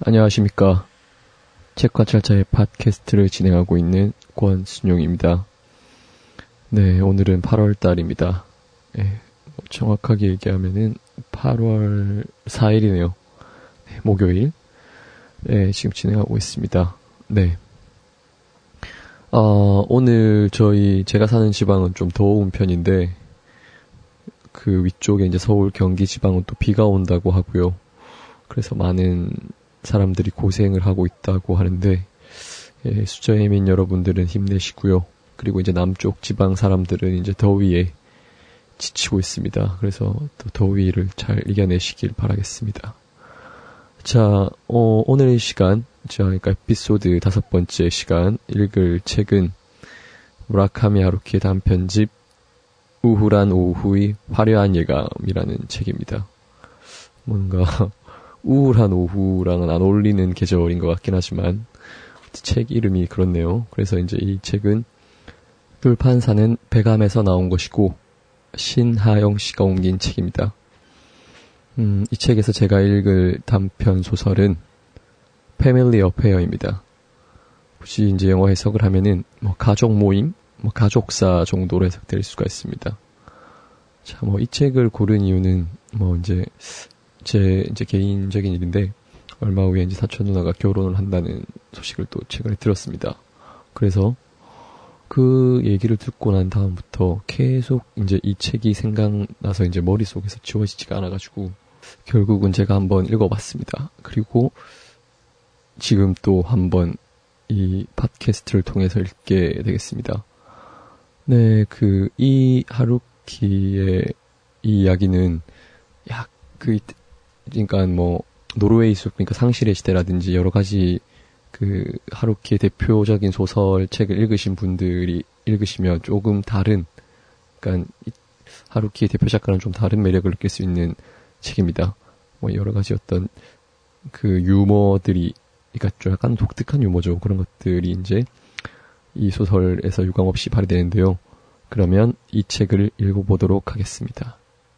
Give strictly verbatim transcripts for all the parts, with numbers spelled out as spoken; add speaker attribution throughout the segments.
Speaker 1: 안녕하십니까. 책과 찰차의 팟캐스트를 진행하고 있는 권순용입니다. 네, 오늘은 팔월 달입니다. 네, 정확하게 얘기하면은 팔월 사일이네요. 네, 목요일. 네, 지금 진행하고 있습니다. 네. 어, 오늘 저희, 제가 사는 지방은 좀 더운 편인데, 그 위쪽에 이제 서울, 경기 지방은 또 비가 온다고 하고요. 그래서 많은 사람들이 고생을 하고 있다고 하는데, 예, 수저해민 여러분들은 힘내시고요. 그리고 이제 남쪽 지방 사람들은 이제 더위에 지치고 있습니다. 그래서 또 더위를 잘 이겨내시길 바라겠습니다. 자, 어, 오늘 이 시간, 자, 그러니까 에피소드 다섯 번째 시간 읽을 책은 무라카미 하루키의 단편집 우울한 오후의 화려한 예감이라는 책입니다. 뭔가 우울한 오후랑은 안 어울리는 계절인 것 같긴 하지만 책 이름이 그렇네요. 그래서 이제 이 책은 출판사는 배감에서 나온 것이고 신하영 씨가 옮긴 책입니다. 음, 이 책에서 제가 읽을 단편 소설은 패밀리 어페어입니다. 굳이 이제 영어 해석을 하면은 뭐 가족 모임, 뭐 가족사 정도로 해석될 수가 있습니다. 자, 뭐 이 책을 고른 이유는 뭐 이제 제 이제 개인적인 일인데 얼마 후에 이제 사촌 누나가 결혼을 한다는 소식을 또 최근에 들었습니다. 그래서 그 얘기를 듣고 난 다음부터 계속 이제 이 책이 생각나서 이제 머릿속에서 지워지지가 않아가지고 결국은 제가 한번 읽어봤습니다. 그리고 지금 또 한번 이 팟캐스트를 통해서 읽게 되겠습니다. 네, 그 이 하루키의 이 이야기는 약 그 그러니까 뭐 노르웨이 숲, 그러니까 상실의 시대라든지 여러 가지 그 하루키의 대표적인 소설책을 읽으신 분들이 읽으시면 조금 다른, 그러니까 하루키의 대표 작가는 좀 다른 매력을 느낄 수 있는 책입니다. 뭐 여러 가지 어떤 그 유머들이, 그러니까 좀 약간 독특한 유머죠. 그런 것들이 이제 이 소설에서 유감없이 발휘되는데요. 그러면 이 책을 읽어보도록 하겠습니다.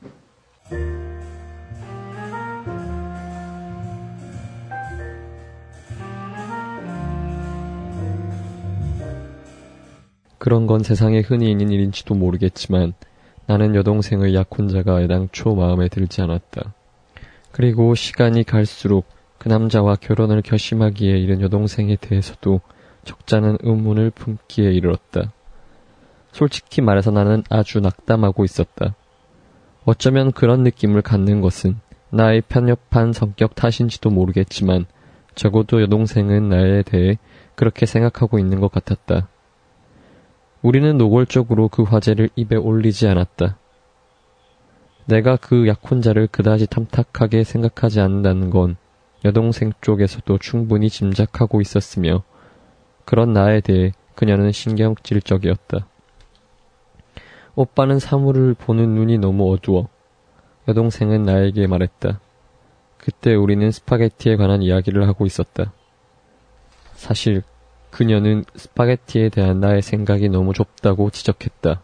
Speaker 1: 그런 건 세상에 흔히 있는 일인지도 모르겠지만 나는 여동생의 약혼자가 애당초 마음에 들지 않았다. 그리고 시간이 갈수록 그 남자와 결혼을 결심하기에 이른 여동생에 대해서도 적잖은 의문을 품기에 이르렀다. 솔직히 말해서 나는 아주 낙담하고 있었다. 어쩌면 그런 느낌을 갖는 것은 나의 편협한 성격 탓인지도 모르겠지만 적어도 여동생은 나에 대해 그렇게 생각하고 있는 것 같았다. 우리는 노골적으로 그 화제를 입에 올리지 않았다. 내가 그 약혼자를 그다지 탐탁하게 생각하지 않는다는 건 여동생 쪽에서도 충분히 짐작하고 있었으며 그런 나에 대해 그녀는 신경질적이었다. 오빠는 사물을 보는 눈이 너무 어두워. 여동생은 나에게 말했다. 그때 우리는 스파게티에 관한 이야기를 하고 있었다. 사실 그녀는 스파게티에 대한 나의 생각이 너무 좁다고 지적했다.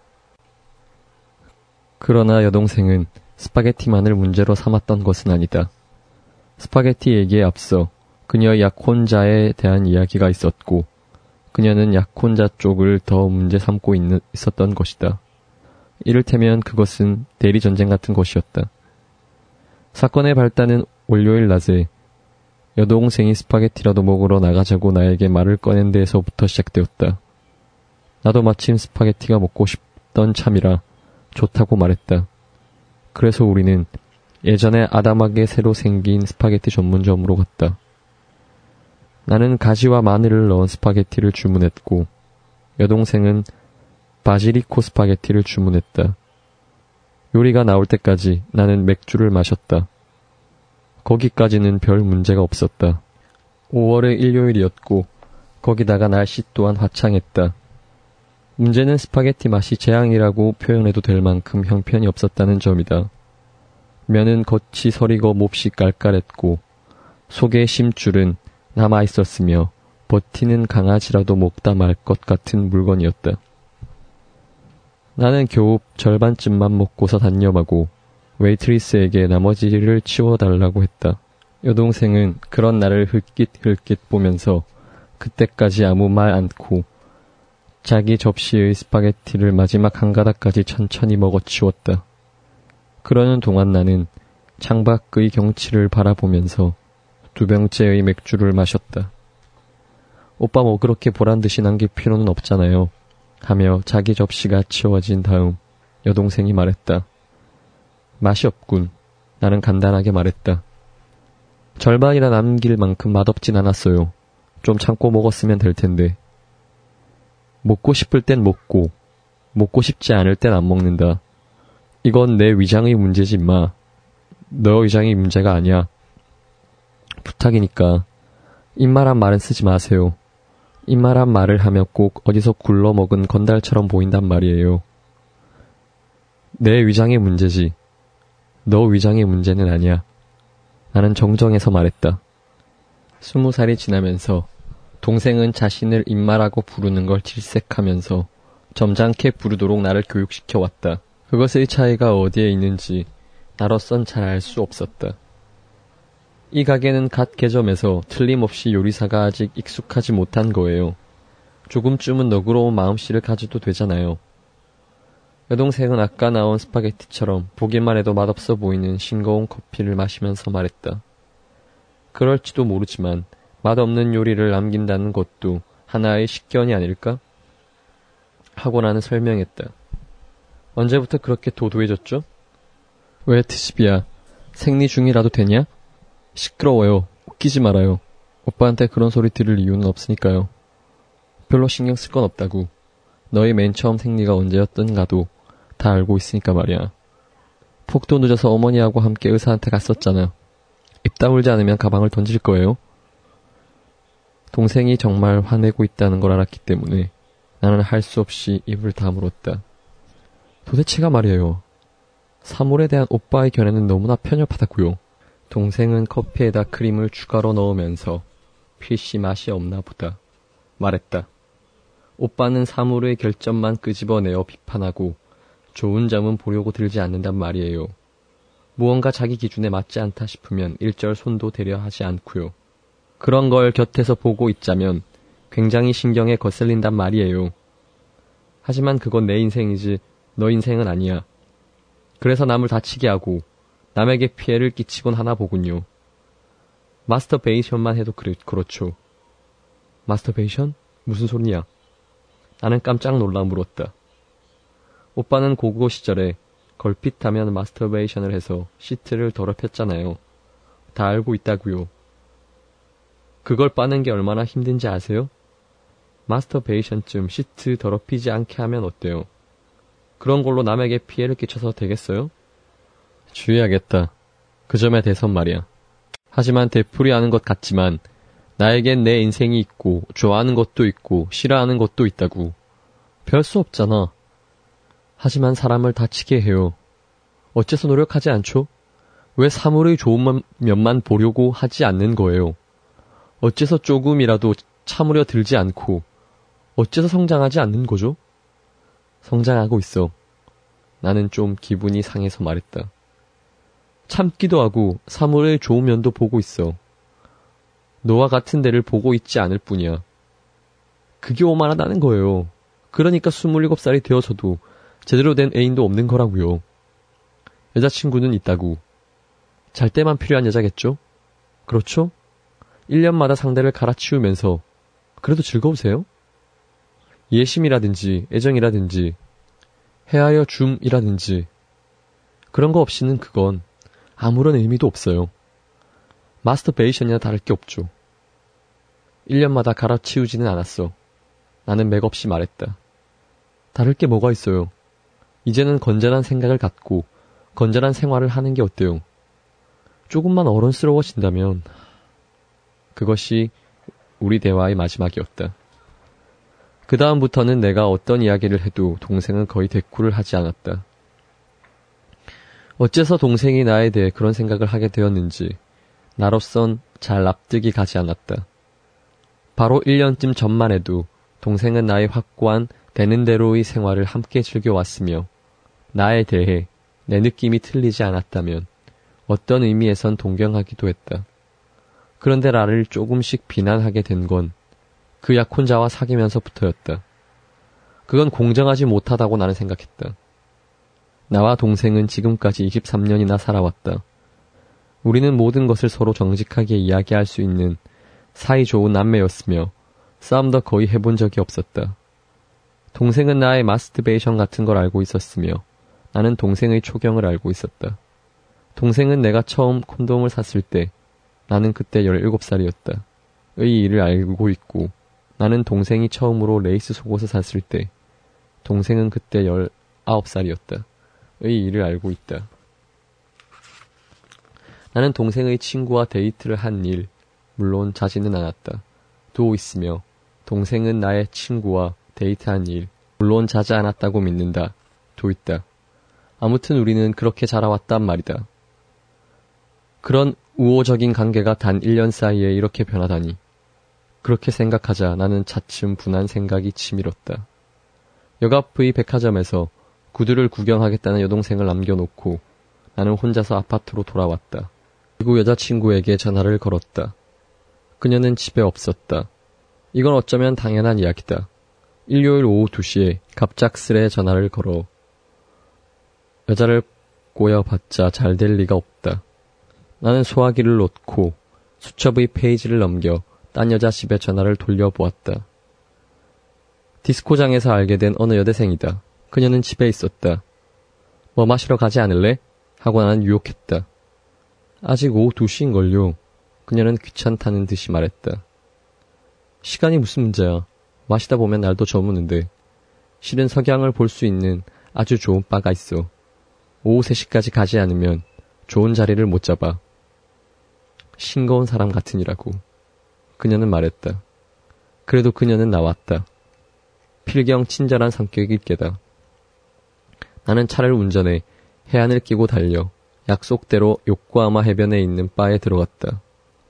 Speaker 1: 그러나 여동생은 스파게티만을 문제로 삼았던 것은 아니다. 스파게티 얘기에 앞서 그녀의 약혼자에 대한 이야기가 있었고 그녀는 약혼자 쪽을 더 문제 삼고 있는, 있었던 것이다. 이를테면 그것은 대리전쟁 같은 것이었다. 사건의 발단은 월요일 낮에 여동생이 스파게티라도 먹으러 나가자고 나에게 말을 꺼낸 데에서부터 시작되었다. 나도 마침 스파게티가 먹고 싶던 참이라 좋다고 말했다. 그래서 우리는 예전에 아담하게 새로 생긴 스파게티 전문점으로 갔다. 나는 가지와 마늘을 넣은 스파게티를 주문했고 여동생은 바질리코 스파게티를 주문했다. 요리가 나올 때까지 나는 맥주를 마셨다. 거기까지는 별 문제가 없었다. 오월의 일요일이었고 거기다가 날씨 또한 화창했다. 문제는 스파게티 맛이 재앙이라고 표현해도 될 만큼 형편이 없었다는 점이다. 면은 겉이 서리고 몹시 깔깔했고 속의 심줄은 남아있었으며 버티는 강아지라도 먹다 말 것 같은 물건이었다. 나는 겨우 절반쯤만 먹고서 단념하고 웨이트리스에게 나머지를 치워달라고 했다. 여동생은 그런 나를 흘깃흘깃 보면서 그때까지 아무 말 않고 자기 접시의 스파게티를 마지막 한 가닥까지 천천히 먹어치웠다. 그러는 동안 나는 창밖의 경치를 바라보면서 두 병째의 맥주를 마셨다. 오빠 뭐 그렇게 보란듯이 남길 필요는 없잖아요. 하며 자기 접시가 치워진 다음 여동생이 말했다. 맛이 없군. 나는 간단하게 말했다. 절반이나 남길 만큼 맛없진 않았어요. 좀 참고 먹었으면 될 텐데. 먹고 싶을 땐 먹고, 먹고 싶지 않을 땐 안 먹는다. 이건 내 위장의 문제지 마. 너 위장이 문제가 아니야. 부탁이니까 입말한 말은 쓰지 마세요. 입말한 말을 하며 꼭 어디서 굴러먹은 건달처럼 보인단 말이에요. 내 위장의 문제지. 너 위장의 문제는 아니야. 나는 정정해서 말했다. 스무 살이 지나면서 동생은 자신을 입말하고 부르는 걸 질색하면서 점잖게 부르도록 나를 교육시켜왔다. 그것의 차이가 어디에 있는지 나로선 잘 알 수 없었다. 이 가게는 갓 개점해서 틀림없이 요리사가 아직 익숙하지 못한 거예요. 조금쯤은 너그러운 마음씨를 가져도 되잖아요. 여동생은 아까 나온 스파게티처럼 보기만 해도 맛없어 보이는 싱거운 커피를 마시면서 말했다. 그럴지도 모르지만 맛없는 요리를 남긴다는 것도 하나의 식견이 아닐까? 하고 나는 설명했다. 언제부터 그렇게 도도해졌죠? 왜 트집이야? 생리 중이라도 되냐? 시끄러워요. 웃기지 말아요. 오빠한테 그런 소리 들을 이유는 없으니까요. 별로 신경 쓸 건 없다고. 너희 맨 처음 생리가 언제였던가도 다 알고 있으니까 말이야. 폭도 늦어서 어머니하고 함께 의사한테 갔었잖아. 입 다물지 않으면 가방을 던질 거예요. 동생이 정말 화내고 있다는 걸 알았기 때문에 나는 할 수 없이 입을 다물었다. 도대체가 말이에요. 사물에 대한 오빠의 견해는 너무나 편협하다고요. 동생은 커피에다 크림을 추가로 넣으면서 필시 맛이 없나 보다 말했다. 오빠는 사물의 결점만 끄집어내어 비판하고 좋은 점은 보려고 들지 않는단 말이에요. 무언가 자기 기준에 맞지 않다 싶으면 일절 손도 대려 하지 않고요. 그런 걸 곁에서 보고 있자면 굉장히 신경에 거슬린단 말이에요. 하지만 그건 내 인생이지 너 인생은 아니야. 그래서 남을 다치게 하고 남에게 피해를 끼치곤 하나 보군요. 마스터베이션만 해도 그래, 그렇죠. 마스터베이션? 무슨 소리냐? 나는 깜짝 놀라 물었다. 오빠는 고고 시절에 걸핏하면 마스터베이션을 해서 시트를 더럽혔잖아요. 다 알고 있다고요. 그걸 빠는 게 얼마나 힘든지 아세요? 마스터베이션쯤 시트 더럽히지 않게 하면 어때요? 그런 걸로 남에게 피해를 끼쳐서 되겠어요? 주의하겠다. 그 점에 대해선 말이야. 하지만 되풀이하는 것 같지만 나에겐 내 인생이 있고 좋아하는 것도 있고 싫어하는 것도 있다고. 별 수 없잖아. 하지만 사람을 다치게 해요. 어째서 노력하지 않죠? 왜 사물의 좋은 면만 보려고 하지 않는 거예요? 어째서 조금이라도 참으려 들지 않고 어째서 성장하지 않는 거죠? 성장하고 있어. 나는 좀 기분이 상해서 말했다. 참기도 하고 사물의 좋은 면도 보고 있어. 너와 같은 데를 보고 있지 않을 뿐이야. 그게 오만하다는 거예요. 그러니까 스물일곱 살이 되어서도 제대로 된 애인도 없는 거라고요. 여자친구는 있다고. 잘 때만 필요한 여자겠죠? 그렇죠? 일 년마다 상대를 갈아치우면서 그래도 즐거우세요? 예심이라든지 애정이라든지 헤아려 줌이라든지 그런 거 없이는 그건 아무런 의미도 없어요. 마스터베이션이나 다를 게 없죠. 일 년마다 갈아치우지는 않았어. 나는 맥없이 말했다. 다를 게 뭐가 있어요. 이제는 건전한 생각을 갖고 건전한 생활을 하는 게 어때요? 조금만 어른스러워진다면 그것이 우리 대화의 마지막이었다. 그 다음부터는 내가 어떤 이야기를 해도 동생은 거의 대꾸를 하지 않았다. 어째서 동생이 나에 대해 그런 생각을 하게 되었는지 나로선 잘 납득이 가지 않았다. 바로 일 년쯤 전만 해도 동생은 나의 확고한 되는 대로의 생활을 함께 즐겨왔으며 나에 대해 내 느낌이 틀리지 않았다면 어떤 의미에선 동경하기도 했다. 그런데 나를 조금씩 비난하게 된 건 그 약혼자와 사귀면서부터였다. 그건 공정하지 못하다고 나는 생각했다. 나와 동생은 지금까지 이십삼 년이나 살아왔다. 우리는 모든 것을 서로 정직하게 이야기할 수 있는 사이좋은 남매였으며 싸움도 거의 해본 적이 없었다. 동생은 나의 마스터베이션 같은 걸 알고 있었으며 나는 동생의 초경을 알고 있었다. 동생은 내가 처음 콘돔을 샀을 때 나는 그때 열일곱 살이었다. 의 일을 알고 있고 나는 동생이 처음으로 레이스 속옷을 샀을 때 동생은 그때 열아홉 살이었다. 의 일을 알고 있다. 나는 동생의 친구와 데이트를 한 일, 물론 자지는 않았다. 도 있으며 동생은 나의 친구와 데이트한 일, 물론 자지 않았다고 믿는다. 도 있다. 아무튼 우리는 그렇게 자라왔단 말이다. 그런 우호적인 관계가 단 일 년 사이에 이렇게 변하다니. 그렇게 생각하자 나는 차츰 분한 생각이 치밀었다. 역 앞의 백화점에서 구두를 구경하겠다는 여동생을 남겨놓고 나는 혼자서 아파트로 돌아왔다. 그리고 여자친구에게 전화를 걸었다. 그녀는 집에 없었다. 이건 어쩌면 당연한 이야기다. 일요일 오후 두 시에 갑작스레 전화를 걸어 여자를 꼬여봤자 잘 될 리가 없다. 나는 소화기를 놓고 수첩의 페이지를 넘겨 딴 여자 집에 전화를 돌려보았다. 디스코장에서 알게 된 어느 여대생이다. 그녀는 집에 있었다. 뭐 마시러 가지 않을래? 하고 나는 유혹했다. 아직 오후 두 시인걸요. 그녀는 귀찮다는 듯이 말했다. 시간이 무슨 문제야. 마시다 보면 날도 저무는데. 실은 석양을 볼 수 있는 아주 좋은 바가 있어. 오후 세 시까지 가지 않으면 좋은 자리를 못 잡아. 싱거운 사람 같으니라고. 그녀는 말했다. 그래도 그녀는 나왔다. 필경 친절한 성격일 게다. 나는 차를 운전해 해안을 끼고 달려 약속대로 요코하마 해변에 있는 바에 들어갔다.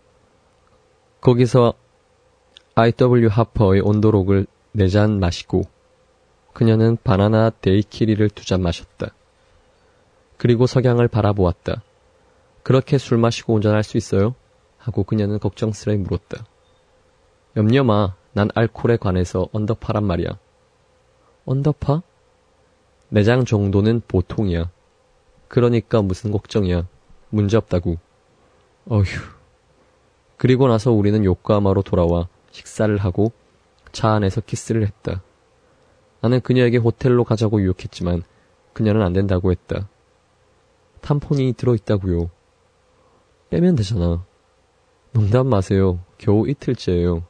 Speaker 1: 거기서 아이더블유 하퍼의 온도록을 네 잔 마시고 그녀는 바나나 데이키리를 두 잔 마셨다. 그리고 석양을 바라보았다. 그렇게 술 마시고 운전할 수 있어요? 하고 그녀는 걱정스레 물었다. 염려 마. 난 알코올에 관해서 언더파란 말이야. 언더파? 네 장 정도는 보통이야. 그러니까 무슨 걱정이야. 문제없다고. 어휴. 그리고 나서 우리는 요코하마로 돌아와 식사를 하고 차 안에서 키스를 했다. 나는 그녀에게 호텔로 가자고 유혹했지만 그녀는 안 된다고 했다. 탐폰이 들어있다고요. 빼면 되잖아. 농담 마세요. 겨우 이틀째예요.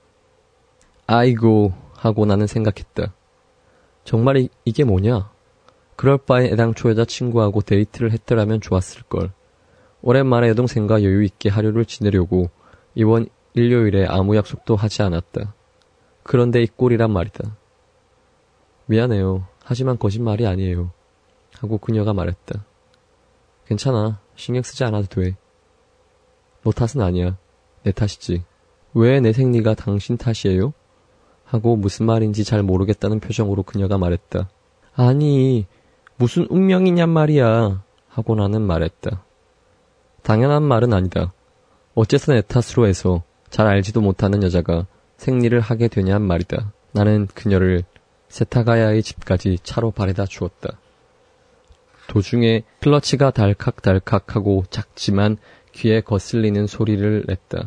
Speaker 1: 아이고 하고 나는 생각했다. 정말 이, 이게 뭐냐? 그럴 바에 애당초 여자친구하고 데이트를 했더라면 좋았을걸. 오랜만에 여동생과 여유있게 하루를 지내려고 이번 일요일에 아무 약속도 하지 않았다. 그런데 이 꼴이란 말이다. 미안해요. 하지만 거짓말이 아니에요. 하고 그녀가 말했다. 괜찮아. 신경 쓰지 않아도 돼. 너 탓은 아니야. 내 탓이지. 왜 내 생리가 당신 탓이에요? 하고 무슨 말인지 잘 모르겠다는 표정으로 그녀가 말했다. 아니, 무슨 운명이냔 말이야. 하고 나는 말했다. 당연한 말은 아니다. 어째서 내 탓으로 해서 잘 알지도 못하는 여자가 생리를 하게 되냔 말이다. 나는 그녀를 세타가야의 집까지 차로 바래다 주었다. 도중에 클러치가 달칵달칵하고 작지만 귀에 거슬리는 소리를 냈다.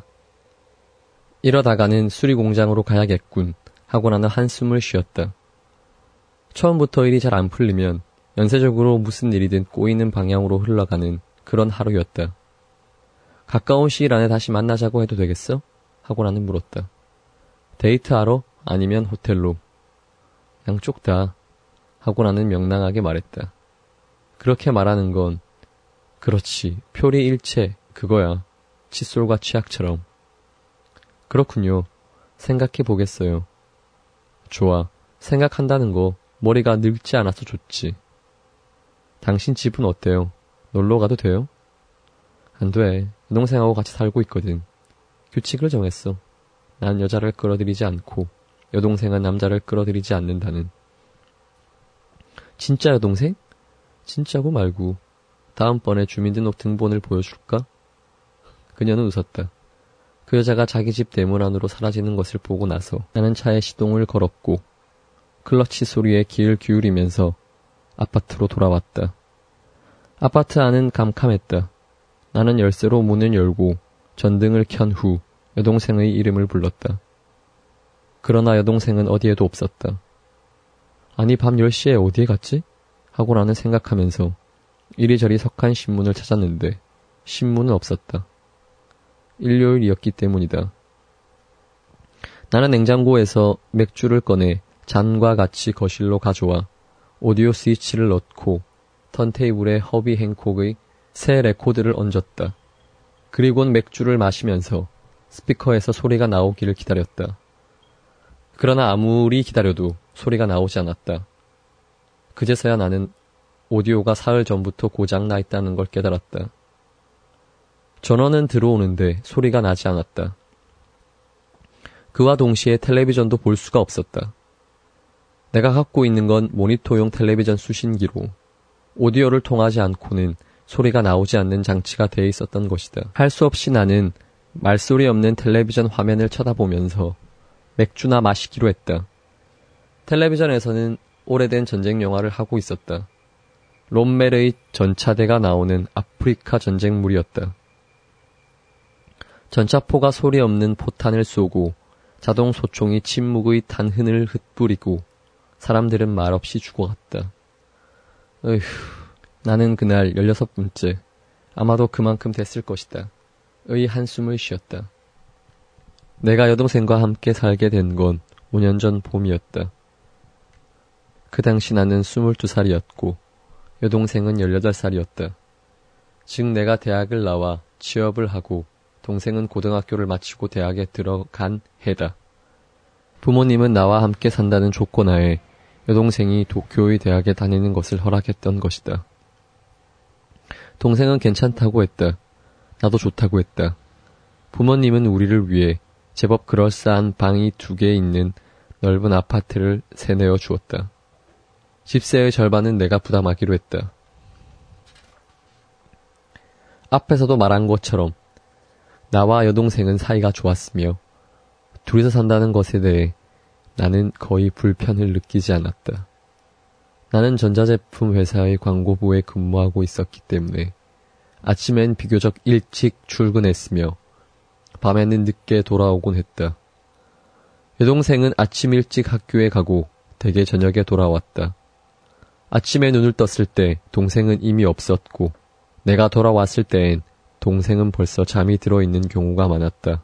Speaker 1: 이러다가는 수리공장으로 가야겠군 하고 나는 한숨을 쉬었다. 처음부터 일이 잘 안 풀리면 연쇄적으로 무슨 일이든 꼬이는 방향으로 흘러가는 그런 하루였다. 가까운 시일 안에 다시 만나자고 해도 되겠어? 하고 나는 물었다. 데이트하러? 아니면 호텔로? 양쪽 다. 하고 나는 명랑하게 말했다. 그렇게 말하는 건 그렇지. 표리 일체 그거야. 칫솔과 치약처럼. 그렇군요. 생각해 보겠어요. 좋아. 생각한다는 거 머리가 늙지 않아서 좋지. 당신 집은 어때요? 놀러 가도 돼요? 안 돼. 여동생하고 같이 살고 있거든. 규칙을 정했어. 난 여자를 끌어들이지 않고 여동생은 남자를 끌어들이지 않는다는. 진짜 여동생? 진짜고 말고. 다음번에 주민등록 등본을 보여줄까? 그녀는 웃었다. 그 여자가 자기 집 대문 안으로 사라지는 것을 보고 나서 나는 차에 시동을 걸었고 클러치 소리에 귀를 기울이면서 아파트로 돌아왔다. 아파트 안은 캄캄했다. 나는 열쇠로 문을 열고 전등을 켠 후 여동생의 이름을 불렀다. 그러나 여동생은 어디에도 없었다. 아니 밤 열 시에 어디에 갔지? 하고 나는 생각하면서 이리저리 석한 신문을 찾았는데 신문은 없었다. 일요일이었기 때문이다. 나는 냉장고에서 맥주를 꺼내 잔과 같이 거실로 가져와 오디오 스위치를 넣고 턴테이블에 허비 행콕의 새 레코드를 얹었다. 그리고는 맥주를 마시면서 스피커에서 소리가 나오기를 기다렸다. 그러나 아무리 기다려도 소리가 나오지 않았다. 그제서야 나는 오디오가 사흘 전부터 고장나 있다는 걸 깨달았다. 전원은 들어오는데 소리가 나지 않았다. 그와 동시에 텔레비전도 볼 수가 없었다. 내가 갖고 있는 건 모니터용 텔레비전 수신기로 오디오를 통하지 않고는 소리가 나오지 않는 장치가 되어 있었던 것이다. 할 수 없이 나는 말소리 없는 텔레비전 화면을 쳐다보면서 맥주나 마시기로 했다. 텔레비전에서는 오래된 전쟁 영화를 하고 있었다. 롬멜의 전차대가 나오는 아프리카 전쟁물이었다. 전차포가 소리 없는 포탄을 쏘고 자동 소총이 침묵의 탄흔을 흩뿌리고 사람들은 말없이 죽어갔다. 어휴, 나는 그날 열여섯 번째, 아마도 그만큼 됐을 것이다. 의 한숨을 쉬었다. 내가 여동생과 함께 살게 된 건 오 년 전 봄이었다. 그 당시 나는 스물두 살이었고 여동생은 열여덟 살이었다. 즉 내가 대학을 나와 취업을 하고 동생은 고등학교를 마치고 대학에 들어간 해다. 부모님은 나와 함께 산다는 조건 하에 여동생이 도쿄의 대학에 다니는 것을 허락했던 것이다. 동생은 괜찮다고 했다. 나도 좋다고 했다. 부모님은 우리를 위해 제법 그럴싸한 방이 두 개 있는 넓은 아파트를 세내어 주었다. 집세의 절반은 내가 부담하기로 했다. 앞에서도 말한 것처럼 나와 여동생은 사이가 좋았으며 둘이서 산다는 것에 대해 나는 거의 불편을 느끼지 않았다. 나는 전자제품 회사의 광고부에 근무하고 있었기 때문에 아침엔 비교적 일찍 출근했으며 밤에는 늦게 돌아오곤 했다. 여동생은 아침 일찍 학교에 가고 대개 저녁에 돌아왔다. 아침에 눈을 떴을 때 동생은 이미 없었고 내가 돌아왔을 때엔 동생은 벌써 잠이 들어있는 경우가 많았다.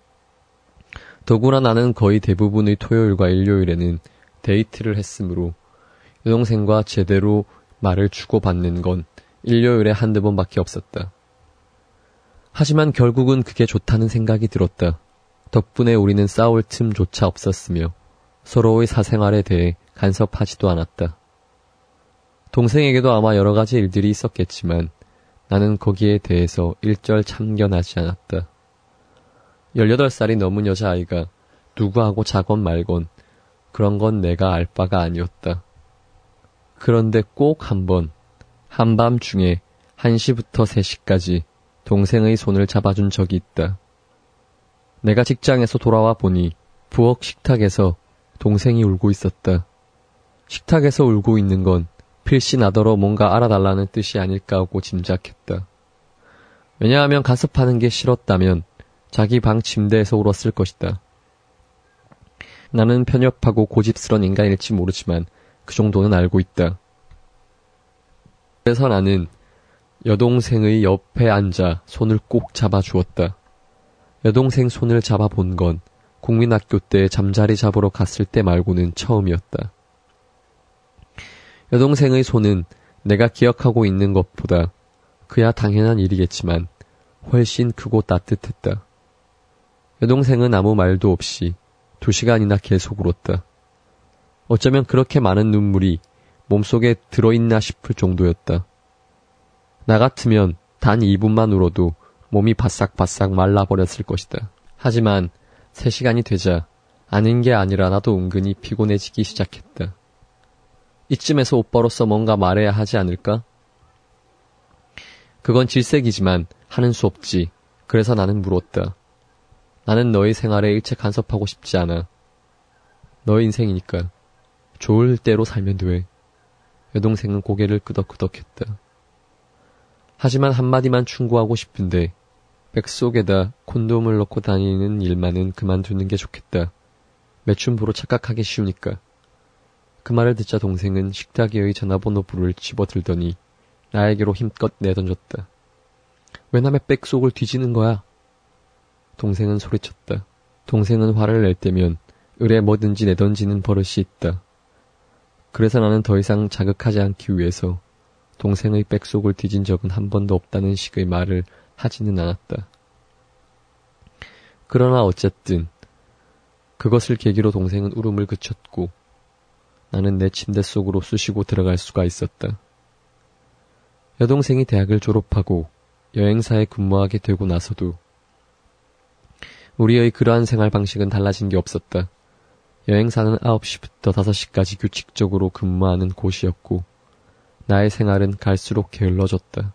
Speaker 1: 더구나 나는 거의 대부분의 토요일과 일요일에는 데이트를 했으므로 여동생과 제대로 말을 주고받는 건 일요일에 한두 번밖에 없었다. 하지만 결국은 그게 좋다는 생각이 들었다. 덕분에 우리는 싸울 틈조차 없었으며 서로의 사생활에 대해 간섭하지도 않았다. 동생에게도 아마 여러 가지 일들이 있었겠지만 나는 거기에 대해서 일절 참견하지 않았다. 열여덟 살이 넘은 여자아이가 누구하고 자건 말건 그런 건 내가 알 바가 아니었다. 그런데 꼭 한 번, 한밤중에 한 시부터 세 시까지 동생의 손을 잡아준 적이 있다. 내가 직장에서 돌아와 보니 부엌 식탁에서 동생이 울고 있었다. 식탁에서 울고 있는 건 필시 나더러 뭔가 알아달라는 뜻이 아닐까 하고 짐작했다. 왜냐하면 간섭하는 게 싫었다면 자기 방 침대에서 울었을 것이다. 나는 편협하고 고집스런 인간일지 모르지만 그 정도는 알고 있다. 그래서 나는 여동생의 옆에 앉아 손을 꼭 잡아주었다. 여동생 손을 잡아본 건 국민학교 때 잠자리 잡으러 갔을 때 말고는 처음이었다. 여동생의 손은 내가 기억하고 있는 것보다 그야 당연한 일이겠지만 훨씬 크고 따뜻했다. 여동생은 아무 말도 없이 두 시간이나 계속 울었다. 어쩌면 그렇게 많은 눈물이 몸속에 들어있나 싶을 정도였다. 나 같으면 단 이 분만 울어도 몸이 바싹바싹 말라버렸을 것이다. 하지만 세 시간이 되자 아닌 게 아니라 나도 은근히 피곤해지기 시작했다. 이쯤에서 오빠로서 뭔가 말해야 하지 않을까? 그건 질색이지만 하는 수 없지. 그래서 나는 물었다. 나는 너의 생활에 일체 간섭하고 싶지 않아. 너의 인생이니까 좋을 대로 살면 돼. 여동생은 고개를 끄덕끄덕했다. 하지만 한마디만 충고하고 싶은데 백 속에다 콘돔을 넣고 다니는 일만은 그만두는 게 좋겠다. 매춘부로 착각하기 쉬우니까. 그 말을 듣자 동생은 식탁위의 전화번호부를 집어들더니 나에게로 힘껏 내던졌다. 왜 남의 백속을 뒤지는 거야? 동생은 소리쳤다. 동생은 화를 낼 때면 을에 뭐든지 내던지는 버릇이 있다. 그래서 나는 더 이상 자극하지 않기 위해서 동생의 백속을 뒤진 적은 한 번도 없다는 식의 말을 하지는 않았다. 그러나 어쨌든 그것을 계기로 동생은 울음을 그쳤고 나는 내 침대 속으로 쑤시고 들어갈 수가 있었다. 여동생이 대학을 졸업하고 여행사에 근무하게 되고 나서도 우리의 그러한 생활 방식은 달라진 게 없었다. 여행사는 아홉 시부터 다섯 시까지 규칙적으로 근무하는 곳이었고 나의 생활은 갈수록 게을러졌다.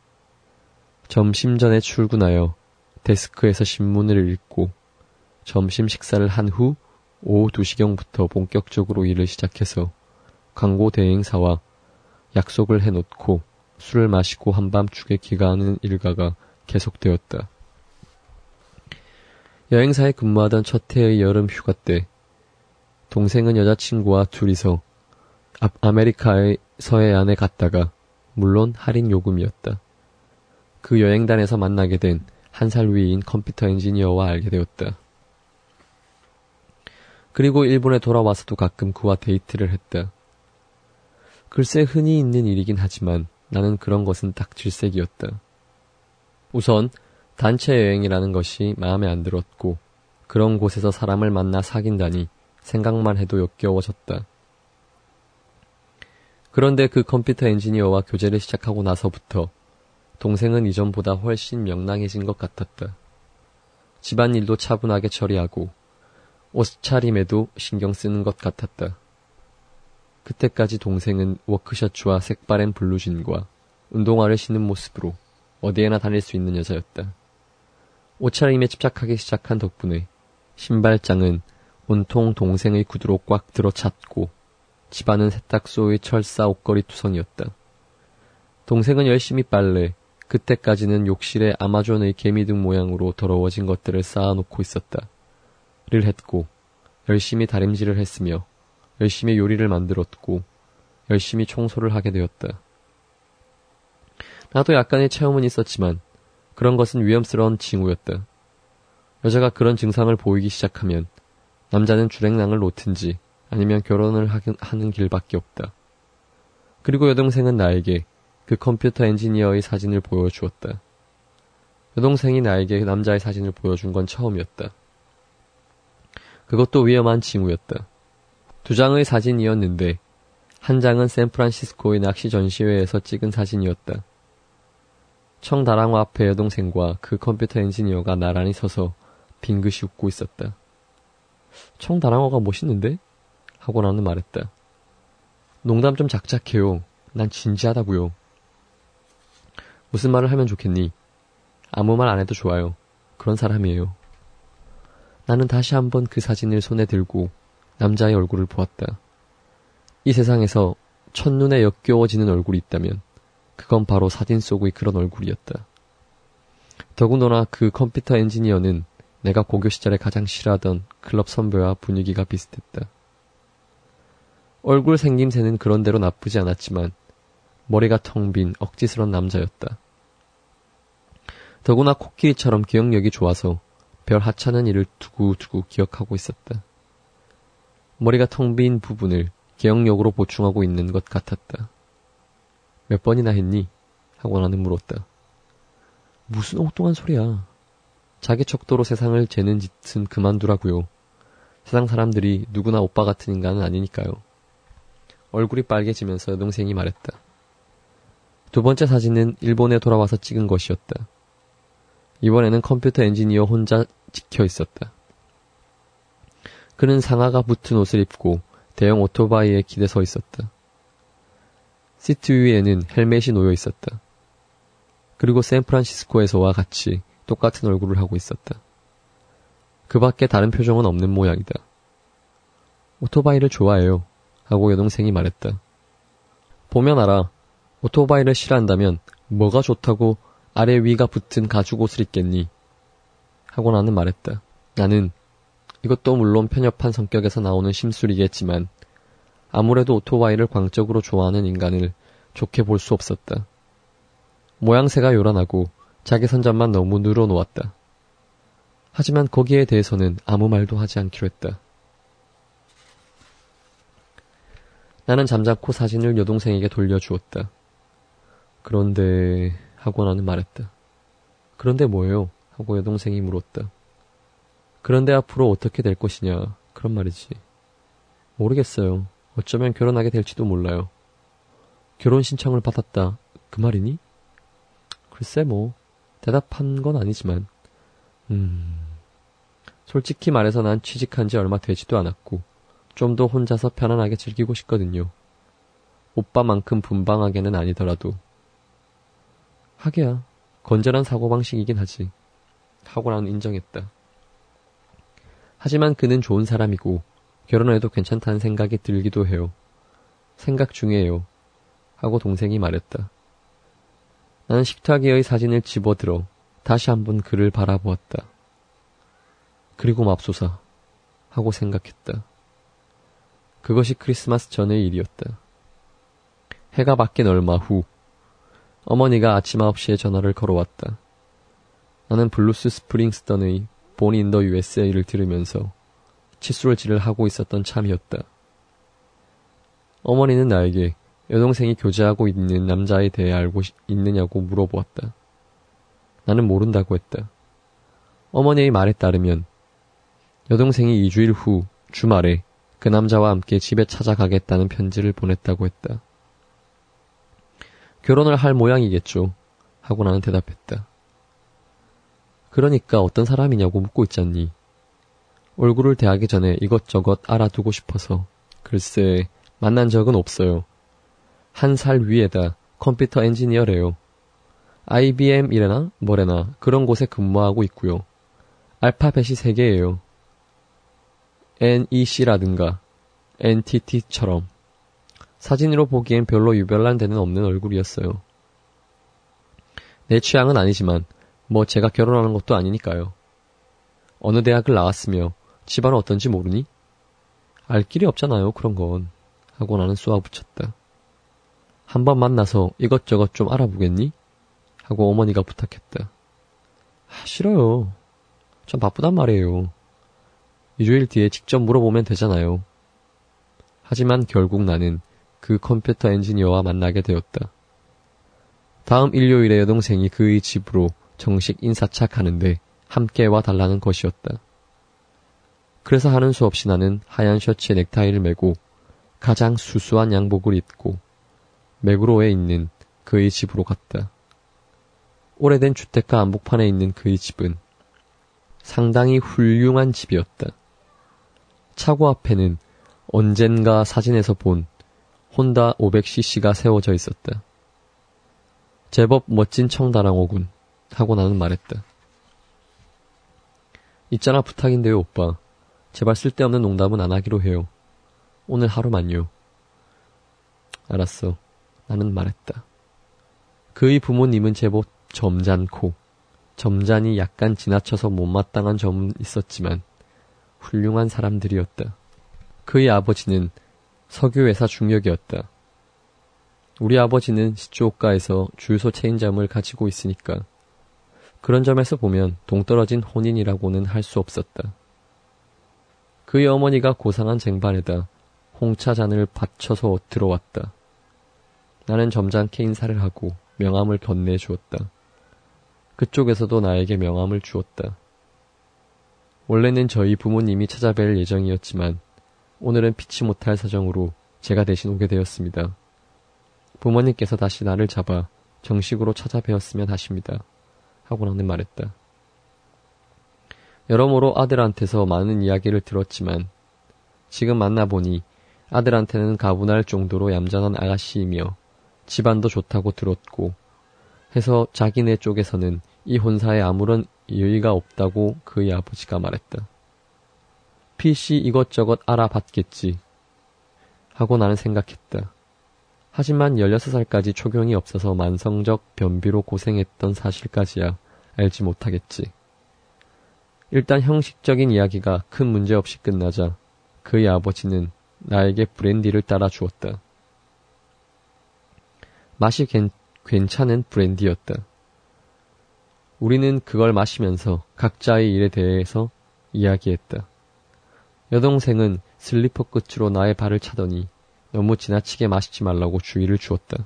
Speaker 1: 점심 전에 출근하여 데스크에서 신문을 읽고 점심 식사를 한 후 오후 두 시경부터 본격적으로 일을 시작해서 광고 대행사와 약속을 해놓고 술을 마시고 한밤중에 귀가하는 일과가 계속되었다. 여행사에 근무하던 첫 해의 여름 휴가 때 동생은 여자친구와 둘이서 아메리카의 서해안에 갔다가 물론 할인 요금이었다. 그 여행단에서 만나게 된 한 살 위인 컴퓨터 엔지니어와 알게 되었다. 그리고 일본에 돌아와서도 가끔 그와 데이트를 했다. 글쎄 흔히 있는 일이긴 하지만 나는 그런 것은 딱 질색이었다. 우선 단체 여행이라는 것이 마음에 안 들었고 그런 곳에서 사람을 만나 사귄다니 생각만 해도 역겨워졌다. 그런데 그 컴퓨터 엔지니어와 교제를 시작하고 나서부터 동생은 이전보다 훨씬 명랑해진 것 같았다. 집안일도 차분하게 처리하고 옷차림에도 신경 쓰는 것 같았다. 그때까지 동생은 워크셔츠와 색바랜 블루진과 운동화를 신는 모습으로 어디에나 다닐 수 있는 여자였다. 옷차림에 집착하기 시작한 덕분에 신발장은 온통 동생의 구두로 꽉 들어찼고 집안은 세탁소의 철사 옷걸이 투성이었다. 동생은 열심히 빨래, 그때까지는 욕실에 아마존의 개미등 모양으로 더러워진 것들을 쌓아놓고 있었다. 를 했고 열심히 다림질을 했으며 열심히 요리를 만들었고 열심히 청소를 하게 되었다. 나도 약간의 체험은 있었지만 그런 것은 위험스러운 징후였다. 여자가 그런 증상을 보이기 시작하면 남자는 주랭랑을 놓든지 아니면 결혼을 하는 길밖에 없다. 그리고 여동생은 나에게 그 컴퓨터 엔지니어의 사진을 보여주었다. 여동생이 나에게 남자의 사진을 보여준 건 처음이었다. 그것도 위험한 징후였다. 두 장의 사진이었는데 한 장은 샌프란시스코의 낚시 전시회에서 찍은 사진이었다. 청다랑화 앞에 여동생과 그 컴퓨터 엔지니어가 나란히 서서 빙긋이 웃고 있었다. 청다랑어가 멋있는데? 하고 나는 말했다. 농담 좀 작작해요. 난 진지하다고요. 무슨 말을 하면 좋겠니? 아무 말 안 해도 좋아요. 그런 사람이에요. 나는 다시 한번 그 사진을 손에 들고 남자의 얼굴을 보았다. 이 세상에서 첫눈에 역겨워지는 얼굴이 있다면 그건 바로 사진 속의 그런 얼굴이었다. 더군다나 그 컴퓨터 엔지니어는 내가 고교 시절에 가장 싫어하던 클럽 선배와 분위기가 비슷했다. 얼굴 생김새는 그런대로 나쁘지 않았지만 머리가 텅 빈 억지스런 남자였다. 더구나 코끼리처럼 기억력이 좋아서 별 하찮은 일을 두고두고 기억하고 있었다. 머리가 텅 빈 부분을 기억력으로 보충하고 있는 것 같았다. 몇 번이나 했니? 하고 나는 물었다. 무슨 엉뚱한 소리야. 자기 척도로 세상을 재는 짓은 그만두라고요. 세상 사람들이 누구나 오빠 같은 인간은 아니니까요. 얼굴이 빨개지면서 여동생이 말했다. 두 번째 사진은 일본에 돌아와서 찍은 것이었다. 이번에는 컴퓨터 엔지니어 혼자 찍혀 있었다. 그는 상하가 붙은 옷을 입고 대형 오토바이에 기대 서 있었다. 시트 위에는 헬멧이 놓여 있었다. 그리고 샌프란시스코에서와 같이 똑같은 얼굴을 하고 있었다. 그 밖에 다른 표정은 없는 모양이다. 오토바이를 좋아해요. 하고 여동생이 말했다. 보면 알아. 오토바이를 싫어한다면 뭐가 좋다고 아래 위가 붙은 가죽 옷을 입겠니? 하고 나는 말했다. 나는 이것도 물론 편협한 성격에서 나오는 심술이겠지만 아무래도 오토바이를 광적으로 좋아하는 인간을 좋게 볼 수 없었다. 모양새가 요란하고 자기 선전만 너무 늘어놓았다. 하지만 거기에 대해서는 아무 말도 하지 않기로 했다. 나는 잠자코 사진을 여동생에게 돌려주었다. 그런데 하고 나는 말했다. 그런데 뭐예요? 하고 여동생이 물었다. 그런데 앞으로 어떻게 될 것이냐 그런 말이지. 모르겠어요. 어쩌면 결혼하게 될지도 몰라요. 결혼 신청을 받았다. 그 말이니? 글쎄 뭐 대답한 건 아니지만 음... 솔직히 말해서 난 취직한 지 얼마 되지도 않았고 좀 더 혼자서 편안하게 즐기고 싶거든요. 오빠만큼 분방하게는 아니더라도. 하기야 건전한 사고방식이긴 하지. 하고 나는 인정했다. 하지만 그는 좋은 사람이고 결혼을 해도 괜찮다는 생각이 들기도 해요. 생각 중이에요. 하고 동생이 말했다. 나는 식탁위의 사진을 집어들어 다시 한번 그를 바라보았다. 그리고 맙소사 하고 생각했다. 그것이 크리스마스 전의 일이었다. 해가 바뀐 얼마 후 어머니가 아침 아홉 시에 전화를 걸어왔다. 나는 블루스 스프링스턴의 본 인 더 유에스에이를 들으면서 칫솔질을 하고 있었던 참이었다. 어머니는 나에게 여동생이 교제하고 있는 남자에 대해 알고 있느냐고 물어보았다. 나는 모른다고 했다. 어머니의 말에 따르면 여동생이 이 주일 후 주말에 그 남자와 함께 집에 찾아가겠다는 편지를 보냈다고 했다. 결혼을 할 모양이겠죠. 하고 나는 대답했다. 그러니까 어떤 사람이냐고 묻고 있잖니. 얼굴을 대하기 전에 이것저것 알아두고 싶어서. 글쎄 만난 적은 없어요. 한 살 위에다 컴퓨터 엔지니어래요. 아이비엠이래나 뭐래나 그런 곳에 근무하고 있고요. 알파벳이 세 개예요. 엔이씨라든가 엔티티처럼. 사진으로 보기엔 별로 유별난 데는 없는 얼굴이었어요. 내 취향은 아니지만 뭐 제가 결혼하는 것도 아니니까요. 어느 대학을 나왔으며 집안은 어떤지 모르니? 알 길이 없잖아요, 그런 건. 하고 나는 쏘아붙였다. 한번 만나서 이것저것 좀 알아보겠니? 하고 어머니가 부탁했다. 아, 싫어요. 전 바쁘단 말이에요. 일주일 뒤에 직접 물어보면 되잖아요. 하지만 결국 나는 그 컴퓨터 엔지니어와 만나게 되었다. 다음 일요일에 여동생이 그의 집으로 정식 인사차 가는데 함께 와달라는 것이었다. 그래서 하는 수 없이 나는 하얀 셔츠에 넥타이를 매고 가장 수수한 양복을 입고 맥으로에 있는 그의 집으로 갔다. 오래된 주택가 한복판에 있는 그의 집은 상당히 훌륭한 집이었다. 차고 앞에는 언젠가 사진에서 본 혼다 오백 씨씨가 세워져 있었다. 제법 멋진 청다랑어군 하고 나는 말했다. 있잖아 부탁인데요 오빠. 제발 쓸데없는 농담은 안 하기로 해요. 오늘 하루만요. 알았어. 나는 말했다. 그의 부모님은 제법 점잖고 점잖이 약간 지나쳐서 못마땅한 점은 있었지만 훌륭한 사람들이었다. 그의 아버지는 석유회사 중역이었다. 우리 아버지는 시즈오카에서 주유소 체인점을 가지고 있으니까 그런 점에서 보면 동떨어진 혼인이라고는 할 수 없었다. 그의 어머니가 고상한 쟁반에다 홍차잔을 받쳐서 들어왔다. 나는 점잖게 인사를 하고 명함을 건네주었다. 그쪽에서도 나에게 명함을 주었다. 원래는 저희 부모님이 찾아뵐 예정이었지만 오늘은 피치 못할 사정으로 제가 대신 오게 되었습니다. 부모님께서 다시 나를 잡아 정식으로 찾아뵈었으면 하십니다. 하고 나는 말했다. 여러모로 아들한테서 많은 이야기를 들었지만 지금 만나보니 아들한테는 가분할 정도로 얌전한 아가씨이며 집안도 좋다고 들었고 해서 자기네 쪽에서는 이 혼사에 아무런 이의가 없다고 그의 아버지가 말했다. 필시 이것저것 알아봤겠지 하고 나는 생각했다. 하지만 열여섯 살까지 초경이 없어서 만성적 변비로 고생했던 사실까지야 알지 못하겠지. 일단 형식적인 이야기가 큰 문제 없이 끝나자 그의 아버지는 나에게 브랜디를 따라 주었다. 맛이 괜, 괜찮은 브랜디였다. 우리는 그걸 마시면서 각자의 일에 대해서 이야기했다. 여동생은 슬리퍼 끝으로 나의 발을 차더니 너무 지나치게 마시지 말라고 주의를 주었다.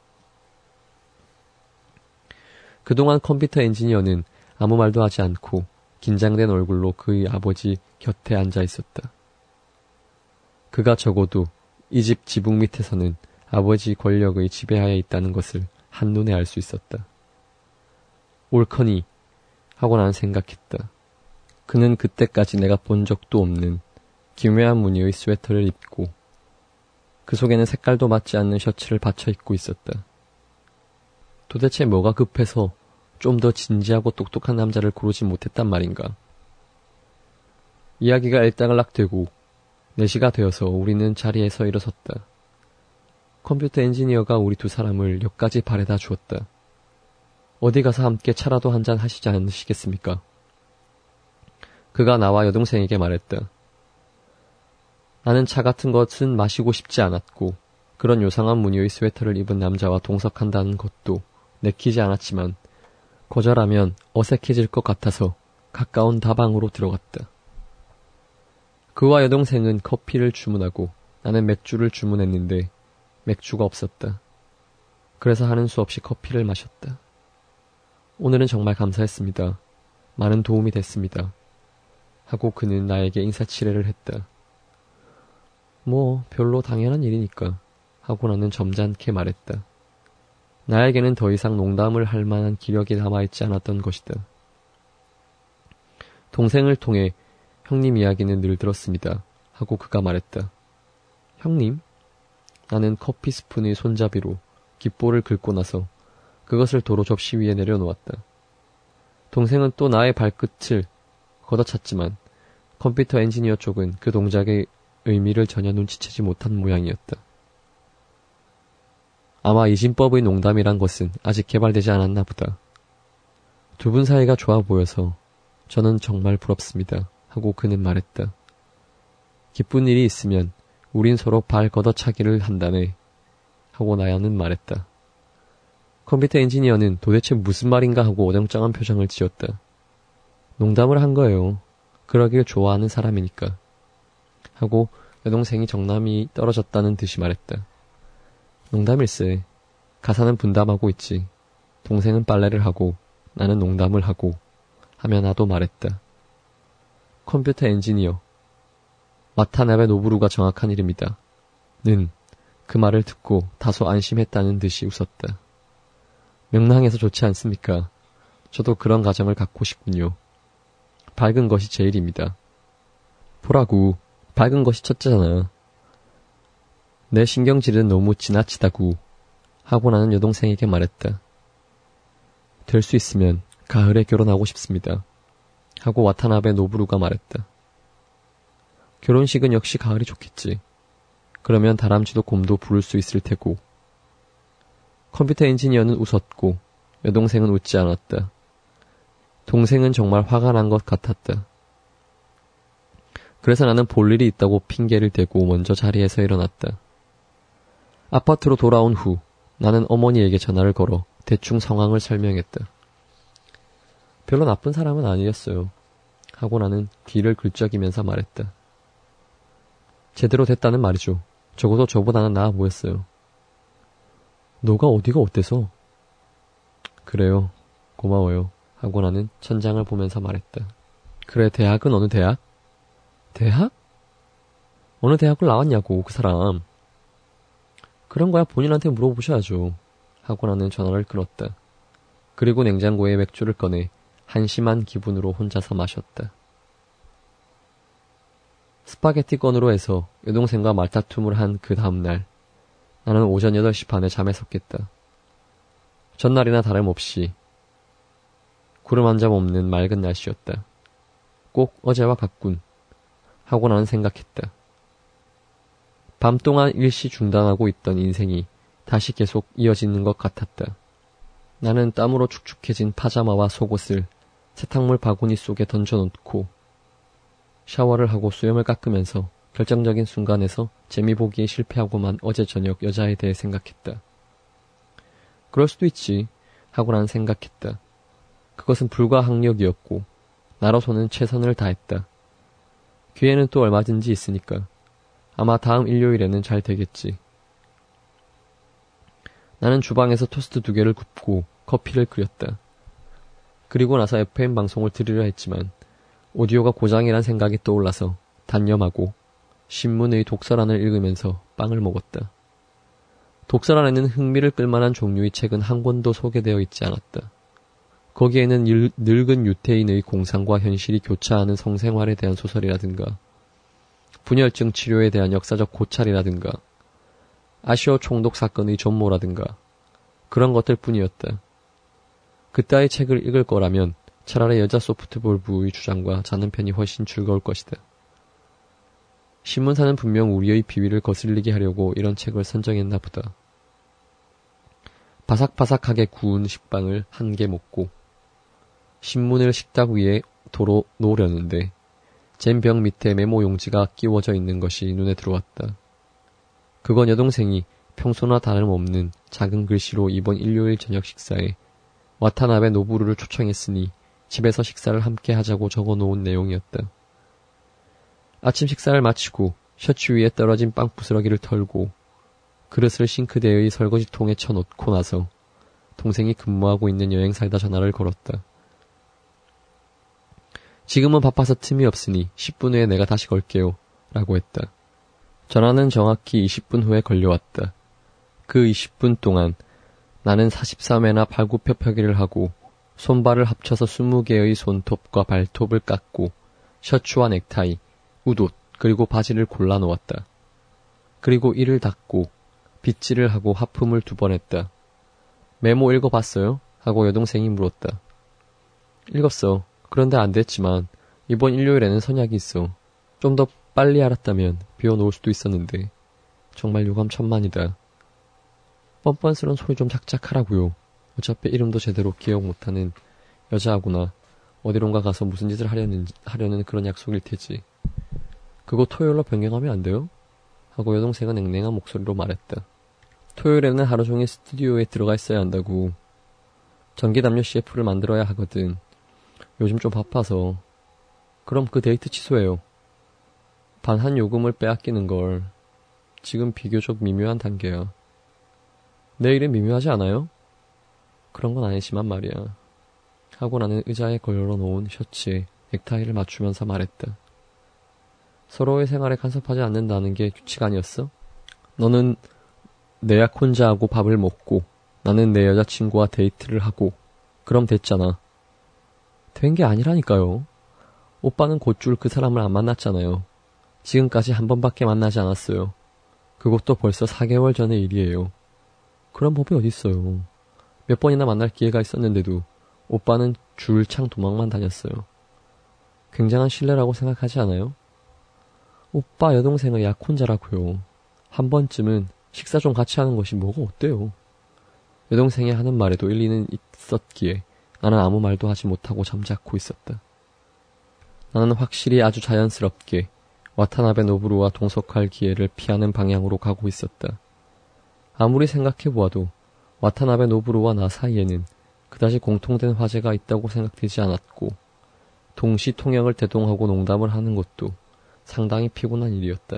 Speaker 1: 그동안 컴퓨터 엔지니어는 아무 말도 하지 않고 긴장된 얼굴로 그의 아버지 곁에 앉아 있었다. 그가 적어도 이 집 지붕 밑에서는 아버지 권력의 지배하에 있다는 것을 한눈에 알 수 있었다. 옳거니 하고 나는 생각했다. 그는 그때까지 내가 본 적도 없는 기묘한 무늬의 스웨터를 입고 그 속에는 색깔도 맞지 않는 셔츠를 받쳐 입고 있었다. 도대체 뭐가 급해서 좀 더 진지하고 똑똑한 남자를 고르지 못했단 말인가. 이야기가 일단락되고 네 시가 되어서 우리는 자리에서 일어섰다. 컴퓨터 엔지니어가 우리 두 사람을 역까지 바래다 주었다. 어디 가서 함께 차라도 한잔 하시지 않으시겠습니까? 그가 나와 여동생에게 말했다. 나는 차 같은 것은 마시고 싶지 않았고 그런 요상한 무늬의 스웨터를 입은 남자와 동석한다는 것도 내키지 않았지만 거절하면 어색해질 것 같아서 가까운 다방으로 들어갔다. 그와 여동생은 커피를 주문하고 나는 맥주를 주문했는데 맥주가 없었다. 그래서 하는 수 없이 커피를 마셨다. 오늘은 정말 감사했습니다. 많은 도움이 됐습니다. 하고 그는 나에게 인사치레를 했다. 뭐 별로 당연한 일이니까 하고 나는 점잖게 말했다. 나에게는 더 이상 농담을 할 만한 기력이 남아있지 않았던 것이다. 동생을 통해 형님 이야기는 늘 들었습니다. 하고 그가 말했다. 형님? 나는 커피 스푼의 손잡이로 깃볼을 긁고 나서 그것을 도로 접시 위에 내려놓았다. 동생은 또 나의 발끝을 걷어찼지만 컴퓨터 엔지니어 쪽은 그 동작의 의미를 전혀 눈치채지 못한 모양이었다. 아마 이진법의 농담이란 것은 아직 개발되지 않았나 보다. 두 분 사이가 좋아 보여서 저는 정말 부럽습니다. 하고 그는 말했다. 기쁜 일이 있으면 우린 서로 발 걷어차기를 한다네. 하고 나야는 말했다. 컴퓨터 엔지니어는 도대체 무슨 말인가 하고 어정쩡한 표정을 지었다. 농담을 한 거예요. 그러길 좋아하는 사람이니까. 하고 여동생이 정남이 떨어졌다는 듯이 말했다. 농담일세. 가사는 분담하고 있지. 동생은 빨래를 하고 나는 농담을 하고 하며 나도 말했다. 컴퓨터 엔지니어. 와타나베 노부루가 정확한 이름이다. 는 그 말을 듣고 다소 안심했다는 듯이 웃었다. 명랑해서 좋지 않습니까? 저도 그런 가정을 갖고 싶군요. 밝은 것이 제일입니다. 보라구, 밝은 것이 첫째잖아. 내 신경질은 너무 지나치다구. 하고 나는 여동생에게 말했다. 될 수 있으면 가을에 결혼하고 싶습니다. 하고 와타나베 노부루가 말했다. 결혼식은 역시 가을이 좋겠지. 그러면 다람쥐도 곰도 부를 수 있을 테고. 컴퓨터 엔지니어는 웃었고 여동생은 웃지 않았다. 동생은 정말 화가 난 것 같았다. 그래서 나는 볼 일이 있다고 핑계를 대고 먼저 자리에서 일어났다. 아파트로 돌아온 후 나는 어머니에게 전화를 걸어 대충 상황을 설명했다. 별로 나쁜 사람은 아니었어요. 하고 나는 귀를 긁적이면서 말했다. 제대로 됐다는 말이죠. 적어도 저보다는 나아 보였어요. 너가 어디가 어때서? 그래요. 고마워요. 하고 나는 천장을 보면서 말했다. 그래, 대학은 어느 대학? 대학? 어느 대학을 나왔냐고, 그 사람. 그런 거야 본인한테 물어보셔야죠. 하고 나는 전화를 끊었다. 그리고 냉장고에 맥주를 꺼내 한심한 기분으로 혼자서 마셨다. 스파게티 건으로 해서 여동생과 말다툼을 한 그 다음날 나는 오전 여덟 시 반에 잠에 섰겠다. 전날이나 다름없이 구름 한 점 없는 맑은 날씨였다. 꼭 어제와 같군. 하고 나는 생각했다. 밤 동안 일시 중단하고 있던 인생이 다시 계속 이어지는 것 같았다. 나는 땀으로 축축해진 파자마와 속옷을 세탁물 바구니 속에 던져놓고 샤워를 하고 수염을 깎으면서 결정적인 순간에서 재미 보기에 실패하고만 어제 저녁 여자에 대해 생각했다. 그럴 수도 있지 하고 난 생각했다. 그것은 불가항력이었고 나로서는 최선을 다했다. 기회는 또 얼마든지 있으니까 아마 다음 일요일에는 잘 되겠지. 나는 주방에서 토스트 두 개를 굽고 커피를 끓였다. 그리고 나서 에프엠 방송을 들으려 했지만 오디오가 고장이란 생각이 떠올라서 단념하고 신문의 독서란을 읽으면서 빵을 먹었다. 독서란에는 흥미를 끌만한 종류의 책은 한 권도 소개되어 있지 않았다. 거기에는 일, 늙은 유태인의 공상과 현실이 교차하는 성생활에 대한 소설이라든가 분열증 치료에 대한 역사적 고찰이라든가 아시오 총독 사건의 전모라든가 그런 것들 뿐이었다. 그따위 책을 읽을 거라면 차라리 여자 소프트볼 부의 주장과 자는 편이 훨씬 즐거울 것이다. 신문사는 분명 우리의 비위를 거슬리게 하려고 이런 책을 선정했나 보다. 바삭바삭하게 구운 식빵을 한 개 먹고 신문을 식탁 위에 도로 놓으려는데 젠 벽 밑에 메모 용지가 끼워져 있는 것이 눈에 들어왔다. 그건 여동생이 평소나 다름없는 작은 글씨로 이번 일요일 저녁 식사에 와타나베 노부루를 초청했으니 집에서 식사를 함께 하자고 적어놓은 내용이었다. 아침 식사를 마치고 셔츠 위에 떨어진 빵 부스러기를 털고 그릇을 싱크대의 설거지통에 쳐놓고 나서 동생이 근무하고 있는 여행사에다 전화를 걸었다. 지금은 바빠서 틈이 없으니 십 분 후에 내가 다시 걸게요. 라고 했다. 전화는 정확히 이십 분 후에 걸려왔다. 그 이십 분 동안 나는 사십삼 회나 발굽혀펴기를 하고 손발을 합쳐서 스무 개의 손톱과 발톱을 깎고 셔츠와 넥타이, 웃옷, 그리고 바지를 골라 놓았다. 그리고 이를 닫고 빗질을 하고 하품을 두 번 했다. 메모 읽어봤어요? 하고 여동생이 물었다. 읽었어. 그런데 안 됐지만 이번 일요일에는 선약이 있어. 좀 더 빨리 알았다면 비워놓을 수도 있었는데 정말 유감천만이다. 뻔뻔스러운 소리 좀 작작 하라고요. 어차피 이름도 제대로 기억 못하는 여자하구나. 어디론가 가서 무슨 짓을 하려는, 하려는 그런 약속일 테지. 그거 토요일로 변경하면 안 돼요? 하고 여동생은 냉랭한 목소리로 말했다. 토요일에는 하루 종일 스튜디오에 들어가 있어야 한다고. 전기담요 씨에프를 만들어야 하거든. 요즘 좀 바빠서. 그럼 그 데이트 취소해요. 반환 요금을 빼앗기는 걸. 지금 비교적 미묘한 단계야. 내일은 미묘하지 않아요? 그런 건 아니지만 말이야. 하고 나는 의자에 걸러놓은 셔츠에 넥타이를 맞추면서 말했다. 서로의 생활에 간섭하지 않는다는 게 규칙 아니었어? 너는 내 약 혼자 하고 밥을 먹고 나는 내 여자친구와 데이트를 하고 그럼 됐잖아. 된 게 아니라니까요. 오빠는 곧줄 그 사람을 안 만났잖아요. 지금까지 한 번밖에 만나지 않았어요. 그것도 벌써 사 개월 전의 일이에요. 그런 법이 어딨어요. 몇 번이나 만날 기회가 있었는데도 오빠는 줄창 도망만 다녔어요. 굉장한 신뢰라고 생각하지 않아요? 오빠 여동생의 약혼자라고요. 한 번쯤은 식사 좀 같이 하는 것이 뭐가 어때요? 여동생이 하는 말에도 일리는 있었기에 나는 아무 말도 하지 못하고 잠자코 있었다. 나는 확실히 아주 자연스럽게 와타나베 노부루와 동석할 기회를 피하는 방향으로 가고 있었다. 아무리 생각해보아도 와타나베 노부루와 나 사이에는 그다지 공통된 화제가 있다고 생각되지 않았고 동시 통역을 대동하고 농담을 하는 것도 상당히 피곤한 일이었다.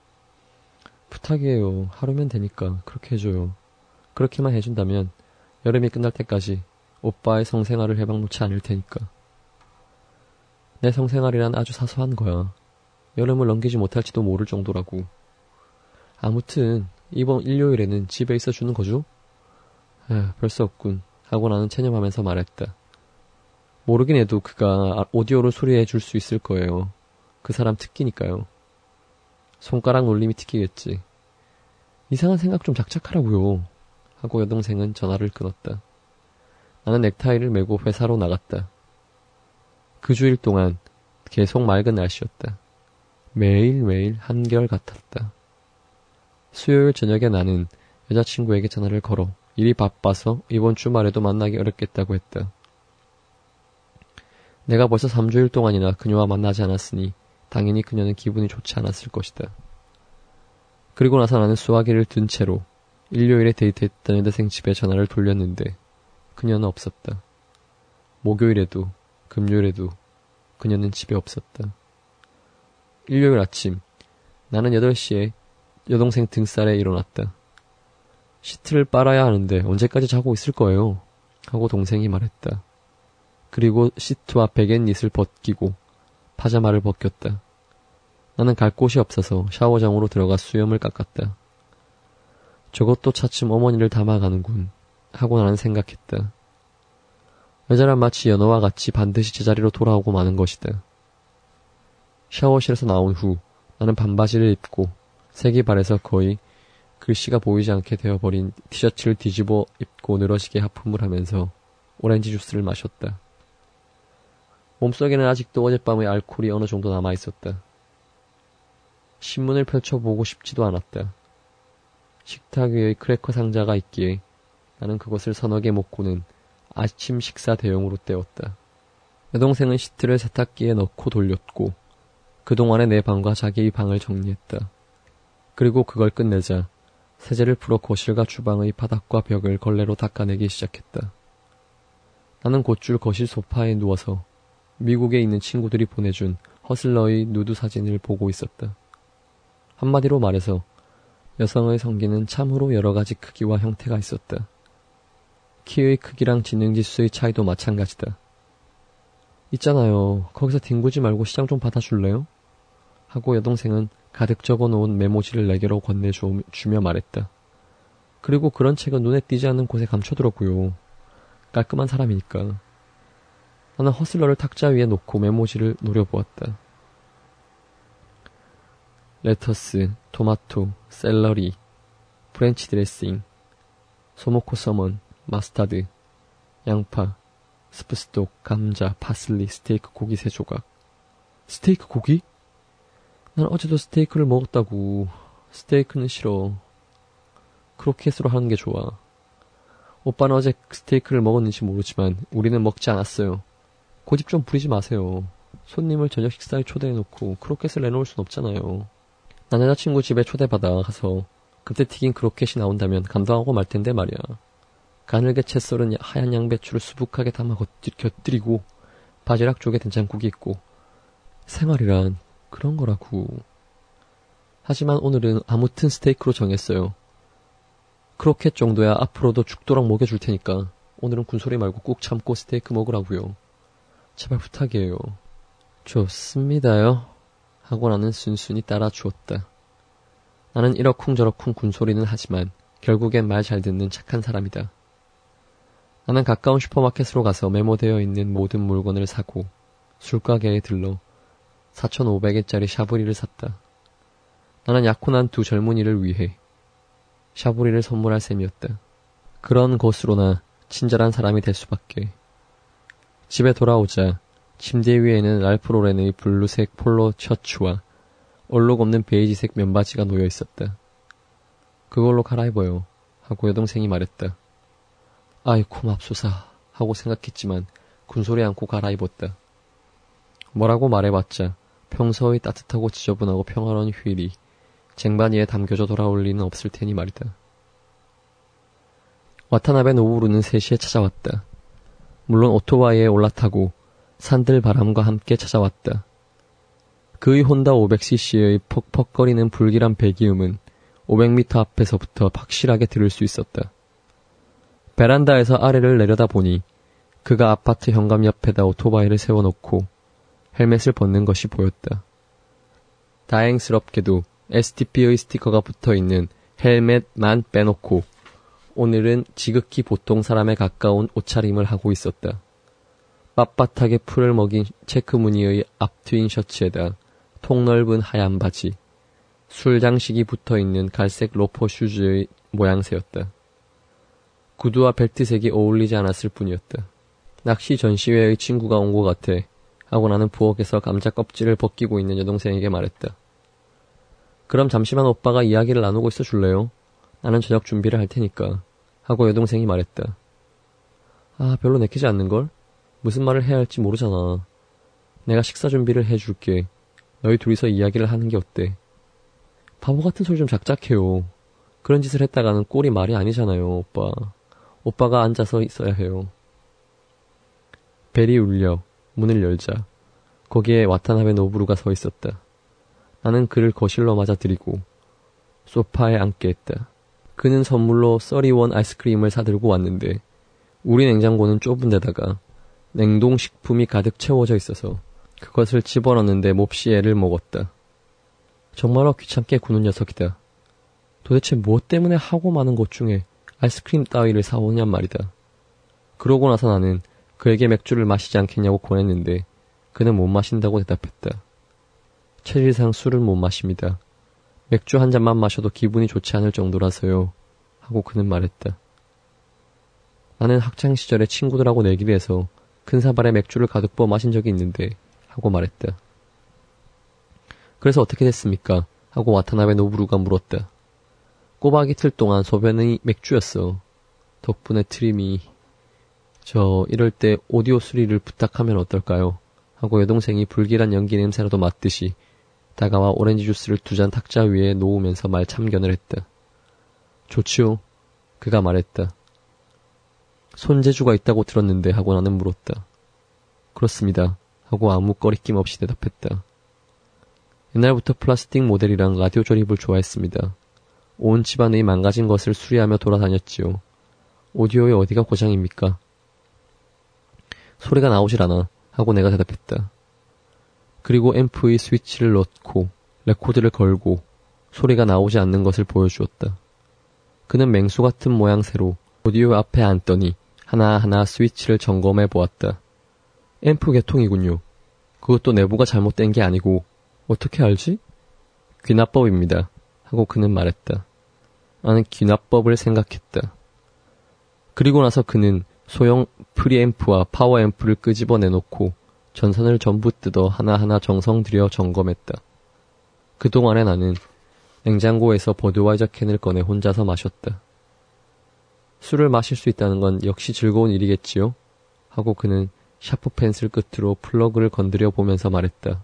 Speaker 1: 부탁이에요. 하루면 되니까 그렇게 해줘요. 그렇게만 해준다면 여름이 끝날 때까지 오빠의 성생활을 해박놓지 않을 테니까. 내 성생활이란 아주 사소한 거야. 여름을 넘기지 못할지도 모를 정도라고. 아무튼 이번 일요일에는 집에 있어주는 거죠? 에휴, 별 수 없군. 하고 나는 체념하면서 말했다. 모르긴 해도 그가 오디오로 수리해 줄 수 있을 거예요. 그 사람 특기니까요. 손가락 놀림이 특기겠지. 이상한 생각 좀 작작하라고요. 하고 여동생은 전화를 끊었다. 나는 넥타이를 메고 회사로 나갔다. 그 주일 동안 계속 맑은 날씨였다. 매일매일 한결 같았다. 수요일 저녁에 나는 여자친구에게 전화를 걸어 일이 바빠서 이번 주말에도 만나기 어렵겠다고 했다. 내가 벌써 삼 주일 동안이나 그녀와 만나지 않았으니 당연히 그녀는 기분이 좋지 않았을 것이다. 그리고 나서 나는 수화기를 든 채로 일요일에 데이트했던 여대생 집에 전화를 돌렸는데 그녀는 없었다. 목요일에도 금요일에도 그녀는 집에 없었다. 일요일 아침 나는 여덟 시에 여동생 등살에 일어났다. 시트를 빨아야 하는데 언제까지 자고 있을 거예요? 하고 동생이 말했다. 그리고 시트와 베갯닛을 벗기고 파자마를 벗겼다. 나는 갈 곳이 없어서 샤워장으로 들어가 수염을 깎았다. 저것도 차츰 어머니를 닮아가는군 하고 나는 생각했다. 여자란 마치 연어와 같이 반드시 제자리로 돌아오고 마는 것이다. 샤워실에서 나온 후 나는 반바지를 입고 색이 바래서 거의 글씨가 보이지 않게 되어버린 티셔츠를 뒤집어 입고 늘어지게 하품을 하면서 오렌지 주스를 마셨다. 몸속에는 아직도 어젯밤의 알코올이 어느 정도 남아있었다. 신문을 펼쳐보고 싶지도 않았다. 식탁 위의 크래커 상자가 있기에 나는 그것을 서너 개 먹고는 아침 식사 대용으로 때웠다. 여동생은 시트를 세탁기에 넣고 돌렸고 그동안에 내 방과 자기의 방을 정리했다. 그리고 그걸 끝내자 세제를 풀어 거실과 주방의 바닥과 벽을 걸레로 닦아내기 시작했다. 나는 곧줄 거실 소파에 누워서 미국에 있는 친구들이 보내준 허슬러의 누드 사진을 보고 있었다. 한마디로 말해서 여성의 성기는 참으로 여러 가지 크기와 형태가 있었다. 키의 크기랑 지능지수의 차이도 마찬가지다. 있잖아요. 거기서 뒹구지 말고 시장 좀 받아줄래요? 하고 여동생은 가득 적어놓은 메모지를 내게로 건네주며 말했다. 그리고 그런 책은 눈에 띄지 않는 곳에 감춰두라고요. 깔끔한 사람이니까. 나는 허슬러를 탁자 위에 놓고 메모지를 노려보았다. 레터스, 토마토, 샐러리, 프렌치 드레싱, 소모코 서먼, 마스타드, 양파, 스프스톡, 감자, 파슬리, 스테이크 고기 세 조각. 스테이크 고기? 난 어제도 스테이크를 먹었다고. 스테이크는 싫어. 크로켓으로 하는 게 좋아. 오빠는 어제 스테이크를 먹었는지 모르지만 우리는 먹지 않았어요. 고집 좀 부리지 마세요. 손님을 저녁 식사에 초대해놓고 크로켓을 내놓을 순 없잖아요. 난 여자친구 집에 초대받아 가서 그때 튀긴 크로켓이 나온다면 감동하고 말 텐데 말이야. 가늘게 채 썰은 하얀 양배추를 수북하게 담아 곁들이고 바지락 쪽에 된장국이 있고 생활이란 그런 거라고. 하지만 오늘은 아무튼 스테이크로 정했어요. 크로켓 정도야 앞으로도 죽도록 먹여줄 테니까 오늘은 군소리 말고 꾹 참고 스테이크 먹으라고요. 제발 부탁이에요. 좋습니다요. 하고 나는 순순히 따라 주었다. 나는 이러쿵저러쿵 군소리는 하지만 결국엔 말 잘 듣는 착한 사람이다. 나는 가까운 슈퍼마켓으로 가서 메모되어 있는 모든 물건을 사고 술가게에 들러 사천오백 엔짜리 샤브리를 샀다. 나는 약혼한 두 젊은이를 위해 샤브리를 선물할 셈이었다. 그런 것으로나 친절한 사람이 될 수밖에. 집에 돌아오자 침대 위에는 랄프 로렌의 블루색 폴로 셔츠와 얼룩 없는 베이지색 면바지가 놓여 있었다. 그걸로 갈아입어요. 하고 여동생이 말했다. 아이고 맙소사 하고 생각했지만 군소리 않고 갈아입었다. 뭐라고 말해봤자 평소의 따뜻하고 지저분하고 평화로운 휴일이 쟁반위에 담겨져 돌아올 리는 없을 테니 말이다. 와타나베 노우루는 세 시에 찾아왔다. 물론 오토바이에 올라타고 산들 바람과 함께 찾아왔다. 그의 혼다 오백 씨씨의 퍽퍽거리는 불길한 배기음은 오백 미터 앞에서부터 확실하게 들을 수 있었다. 베란다에서 아래를 내려다보니 그가 아파트 현관 옆에다 오토바이를 세워놓고 헬멧을 벗는 것이 보였다. 다행스럽게도 에스티피의 스티커가 붙어있는 헬멧만 빼놓고 오늘은 지극히 보통 사람에 가까운 옷차림을 하고 있었다. 빳빳하게 풀을 먹인 체크 무늬의 앞트윈 셔츠에다 통넓은 하얀 바지, 술 장식이 붙어있는 갈색 로퍼 슈즈의 모양새였다. 구두와 벨트색이 어울리지 않았을 뿐이었다. 낚시 전시회의 친구가 온 것 같아 하고 나는 부엌에서 감자 껍질을 벗기고 있는 여동생에게 말했다. 그럼 잠시만 오빠가 이야기를 나누고 있어 줄래요? 나는 저녁 준비를 할 테니까. 하고 여동생이 말했다. 아, 별로 내키지 않는걸? 무슨 말을 해야 할지 모르잖아. 내가 식사 준비를 해줄게. 너희 둘이서 이야기를 하는 게 어때? 바보 같은 소리 좀 작작해요. 그런 짓을 했다가는 꼴이 말이 아니잖아요, 오빠. 오빠가 앉아서 있어야 해요. 벨이 울려 문을 열자 거기에 와타나베 노부루가 서 있었다. 나는 그를 거실로 맞아들이고 소파에 앉게 했다. 그는 선물로 써리원 아이스크림을 사들고 왔는데 우리 냉장고는 좁은 데다가 냉동식품이 가득 채워져 있어서 그것을 집어넣는데 몹시 애를 먹었다. 정말로 귀찮게 구는 녀석이다. 도대체 무엇 때문에 하고 많은 것 중에 아이스크림 따위를 사오냔 말이다. 그러고 나서 나는 그에게 맥주를 마시지 않겠냐고 권했는데 그는 못 마신다고 대답했다. 체질상 술을 못 마십니다. 맥주 한 잔만 마셔도 기분이 좋지 않을 정도라서요. 하고 그는 말했다. 나는 학창시절에 친구들하고 내기를 해서 큰 사발에 맥주를 가득 부어 마신 적이 있는데 하고 말했다. 그래서 어떻게 됐습니까? 하고 와타나베 노부루가 물었다. 꼬박 이틀 동안 소변이 맥주였어. 덕분에 트림이... 저 이럴 때 오디오 수리를 부탁하면 어떨까요? 하고 여동생이 불길한 연기 냄새라도 맡듯이 다가와 오렌지 주스를 두 잔 탁자 위에 놓으면서 말 참견을 했다. 좋지요. 그가 말했다. 손재주가 있다고 들었는데 하고 나는 물었다. 그렇습니다. 하고 아무 꺼리낌 없이 대답했다. 옛날부터 플라스틱 모델이랑 라디오 조립을 좋아했습니다. 온 집안의 망가진 것을 수리하며 돌아다녔지요. 오디오의 어디가 고장입니까? 소리가 나오질 않아. 하고 내가 대답했다. 그리고 앰프의 스위치를 넣고 레코드를 걸고 소리가 나오지 않는 것을 보여주었다. 그는 맹수 같은 모양새로 오디오 앞에 앉더니 하나하나 스위치를 점검해 보았다. 앰프 개통이군요. 그것도 내부가 잘못된 게 아니고 어떻게 알지? 귀납법입니다. 하고 그는 말했다. 나는 귀납법을 생각했다. 그리고 나서 그는 소형 프리앰프와 파워앰프를 끄집어 내놓고 전선을 전부 뜯어 하나하나 정성 들여 점검했다. 그동안에 나는 냉장고에서 버드와이저 캔을 꺼내 혼자서 마셨다. 술을 마실 수 있다는 건 역시 즐거운 일이겠지요? 하고 그는 샤프 펜슬 끝으로 플러그를 건드려 보면서 말했다.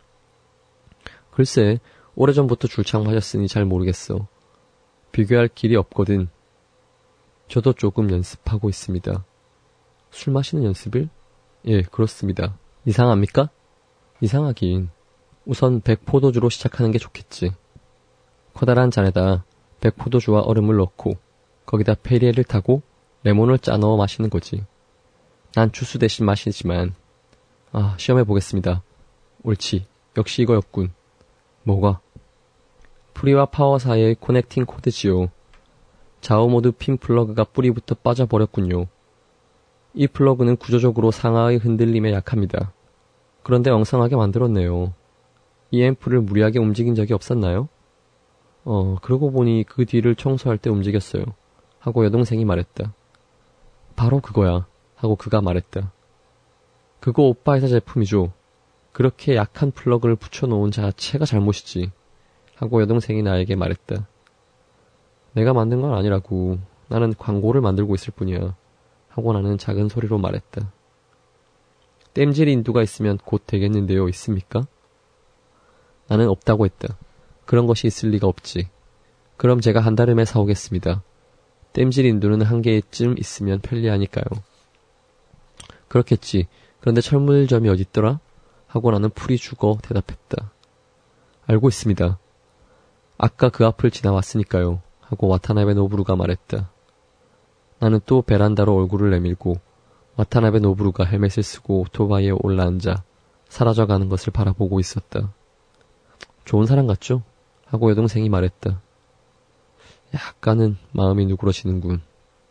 Speaker 1: 글쎄, 오래전부터 줄창 마셨으니 잘 모르겠어. 비교할 길이 없거든. 저도 조금 연습하고 있습니다. 술 마시는 연습을? 예, 그렇습니다. 이상합니까? 이상하긴. 우선 백포도주로 시작하는 게 좋겠지. 커다란 잔에다 백포도주와 얼음을 넣고 거기다 페리에를 타고 레몬을 짜 넣어 마시는 거지. 난 주스 대신 마시지만 아, 시험해 보겠습니다. 옳지. 역시 이거였군. 뭐가? 프리와 파워 사이의 커넥팅 코드지요. 좌우 모두 핀 플러그가 뿌리부터 빠져버렸군요. 이 플러그는 구조적으로 상하의 흔들림에 약합니다. 그런데 엉성하게 만들었네요. 이 앰프를 무리하게 움직인 적이 없었나요? 어, 그러고 보니 그 뒤를 청소할 때 움직였어요. 하고 여동생이 말했다. 바로 그거야. 하고 그가 말했다. 그거 오빠 회사 제품이죠. 그렇게 약한 플러그를 붙여놓은 자체가 잘못이지. 하고 여동생이 나에게 말했다. 내가 만든 건 아니라고. 나는 광고를 만들고 있을 뿐이야. 하고 나는 작은 소리로 말했다. 땜질 인두가 있으면 곧 되겠는데요. 있습니까? 나는 없다고 했다. 그런 것이 있을 리가 없지. 그럼 제가 한달음에 사오겠습니다. 땜질 인두는 한 개쯤 있으면 편리하니까요. 그렇겠지. 그런데 철물점이 어딨더라? 하고 나는 풀이 죽어 대답했다. 알고 있습니다. 아까 그 앞을 지나왔으니까요. 하고 와타나베 노부루가 말했다. 나는 또 베란다로 얼굴을 내밀고 와타나베 노부루가 헬멧을 쓰고 오토바이에 올라앉아 사라져가는 것을 바라보고 있었다. 좋은 사람 같죠? 하고 여동생이 말했다. 약간은 마음이 누그러지는군.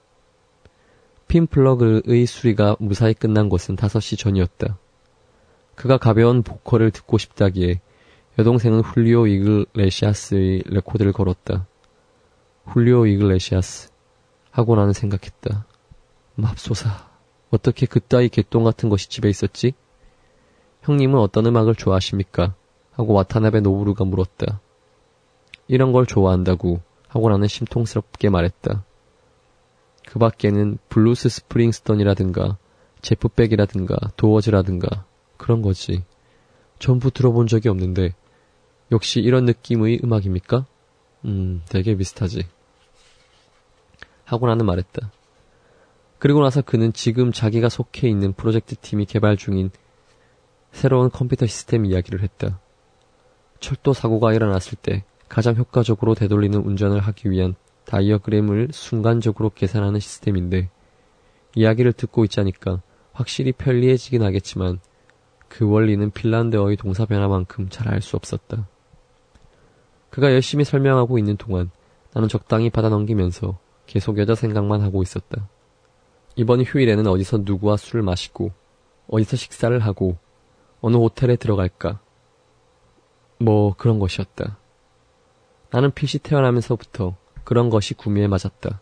Speaker 1: 핀 플러그의 수리가 무사히 끝난 것은 다섯 시 전이었다. 그가 가벼운 보컬을 듣고 싶다기에 여동생은 훌리오 이글레시아스의 레코드를 걸었다. 훌리오 이글레시아스 하고 나는 생각했다. 맙소사, 어떻게 그따위 개똥 같은 것이 집에 있었지? 형님은 어떤 음악을 좋아하십니까? 하고 와타나베 노부루가 물었다. 이런 걸 좋아한다고 하고 나는 심통스럽게 말했다. 그 밖에는 블루스 스프링스턴이라든가 제프백이라든가 도어즈라든가 그런 거지. 전부 들어본 적이 없는데 역시 이런 느낌의 음악입니까? 음, 되게 비슷하지. 하고 나는 말했다. 그리고 나서 그는 지금 자기가 속해 있는 프로젝트 팀이 개발 중인 새로운 컴퓨터 시스템 이야기를 했다. 철도 사고가 일어났을 때 가장 효과적으로 되돌리는 운전을 하기 위한 다이어그램을 순간적으로 계산하는 시스템인데 이야기를 듣고 있자니까 확실히 편리해지긴 하겠지만 그 원리는 핀란드어의 동사 변화만큼 잘 알 수 없었다. 그가 열심히 설명하고 있는 동안 나는 적당히 받아 넘기면서 계속 여자 생각만 하고 있었다. 이번 휴일에는 어디서 누구와 술을 마시고 어디서 식사를 하고 어느 호텔에 들어갈까? 뭐 그런 것이었다. 나는 필시 태어나면서부터 그런 것이 구미에 맞았다.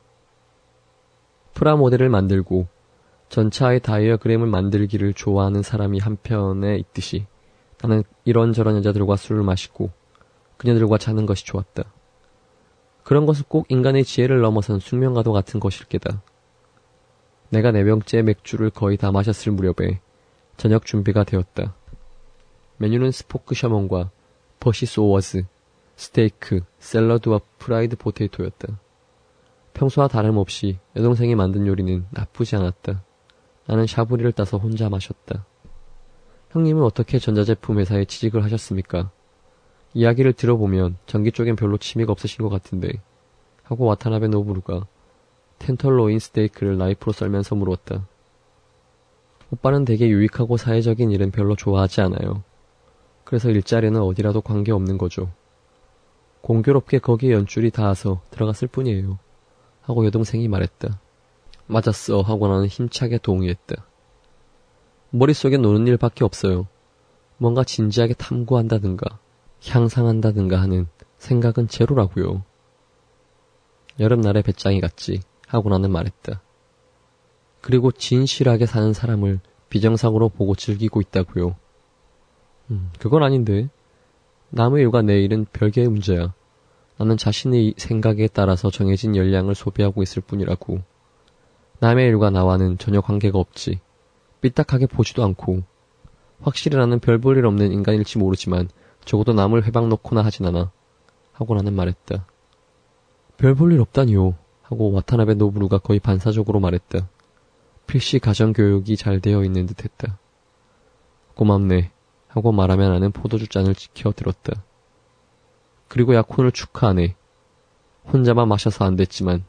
Speaker 1: 프라모델을 만들고 전차의 다이어그램을 만들기를 좋아하는 사람이 한편에 있듯이 나는 이런저런 여자들과 술을 마시고 그녀들과 자는 것이 좋았다. 그런 것은 꼭 인간의 지혜를 넘어선 숙명과도 같은 것일 게다. 내가 네 병째 맥주를 거의 다 마셨을 무렵에 저녁 준비가 되었다. 메뉴는 스포크 셔먼과 버시스 오어즈, 스테이크, 샐러드와 프라이드 포테이토였다. 평소와 다름없이 여동생이 만든 요리는 나쁘지 않았다. 나는 샤브리를 따서 혼자 마셨다. 형님은 어떻게 전자제품 회사에 취직을 하셨습니까? 이야기를 들어보면 전기 쪽엔 별로 취미가 없으신 것 같은데 하고 와타나베 노부루가 텐털로인 스테이크를 나이프로 썰면서 물었다. 오빠는 되게 유익하고 사회적인 일은 별로 좋아하지 않아요. 그래서 일자리는 어디라도 관계없는 거죠. 공교롭게 거기에 연줄이 닿아서 들어갔을 뿐이에요. 하고 여동생이 말했다. 맞았어 하고 나는 힘차게 동의했다. 머릿속에 노는 일밖에 없어요. 뭔가 진지하게 탐구한다든가 향상한다든가 하는 생각은 제로라고요. 여름날의 배짱이 같지 하고 나는 말했다. 그리고 진실하게 사는 사람을 비정상으로 보고 즐기고 있다고요. 음, 그건 아닌데. 남의 일과 내 일은 별개의 문제야. 나는 자신의 생각에 따라서 정해진 열량을 소비하고 있을 뿐이라고. 남의 일과 나와는 전혀 관계가 없지. 삐딱하게 보지도 않고. 확실히 나는 별 볼 일 없는 인간일지 모르지만 적어도 남을 회방 놓거나 하진 않아. 하고 나는 말했다. 별 볼 일 없다니요. 하고 와타나베 노부루가 거의 반사적으로 말했다. 필시 가정교육이 잘 되어 있는 듯 했다. 고맙네. 하고 말하며 나는 포도주 잔을 지켜 들었다. 그리고 약혼을 축하하네. 혼자만 마셔서 안 됐지만.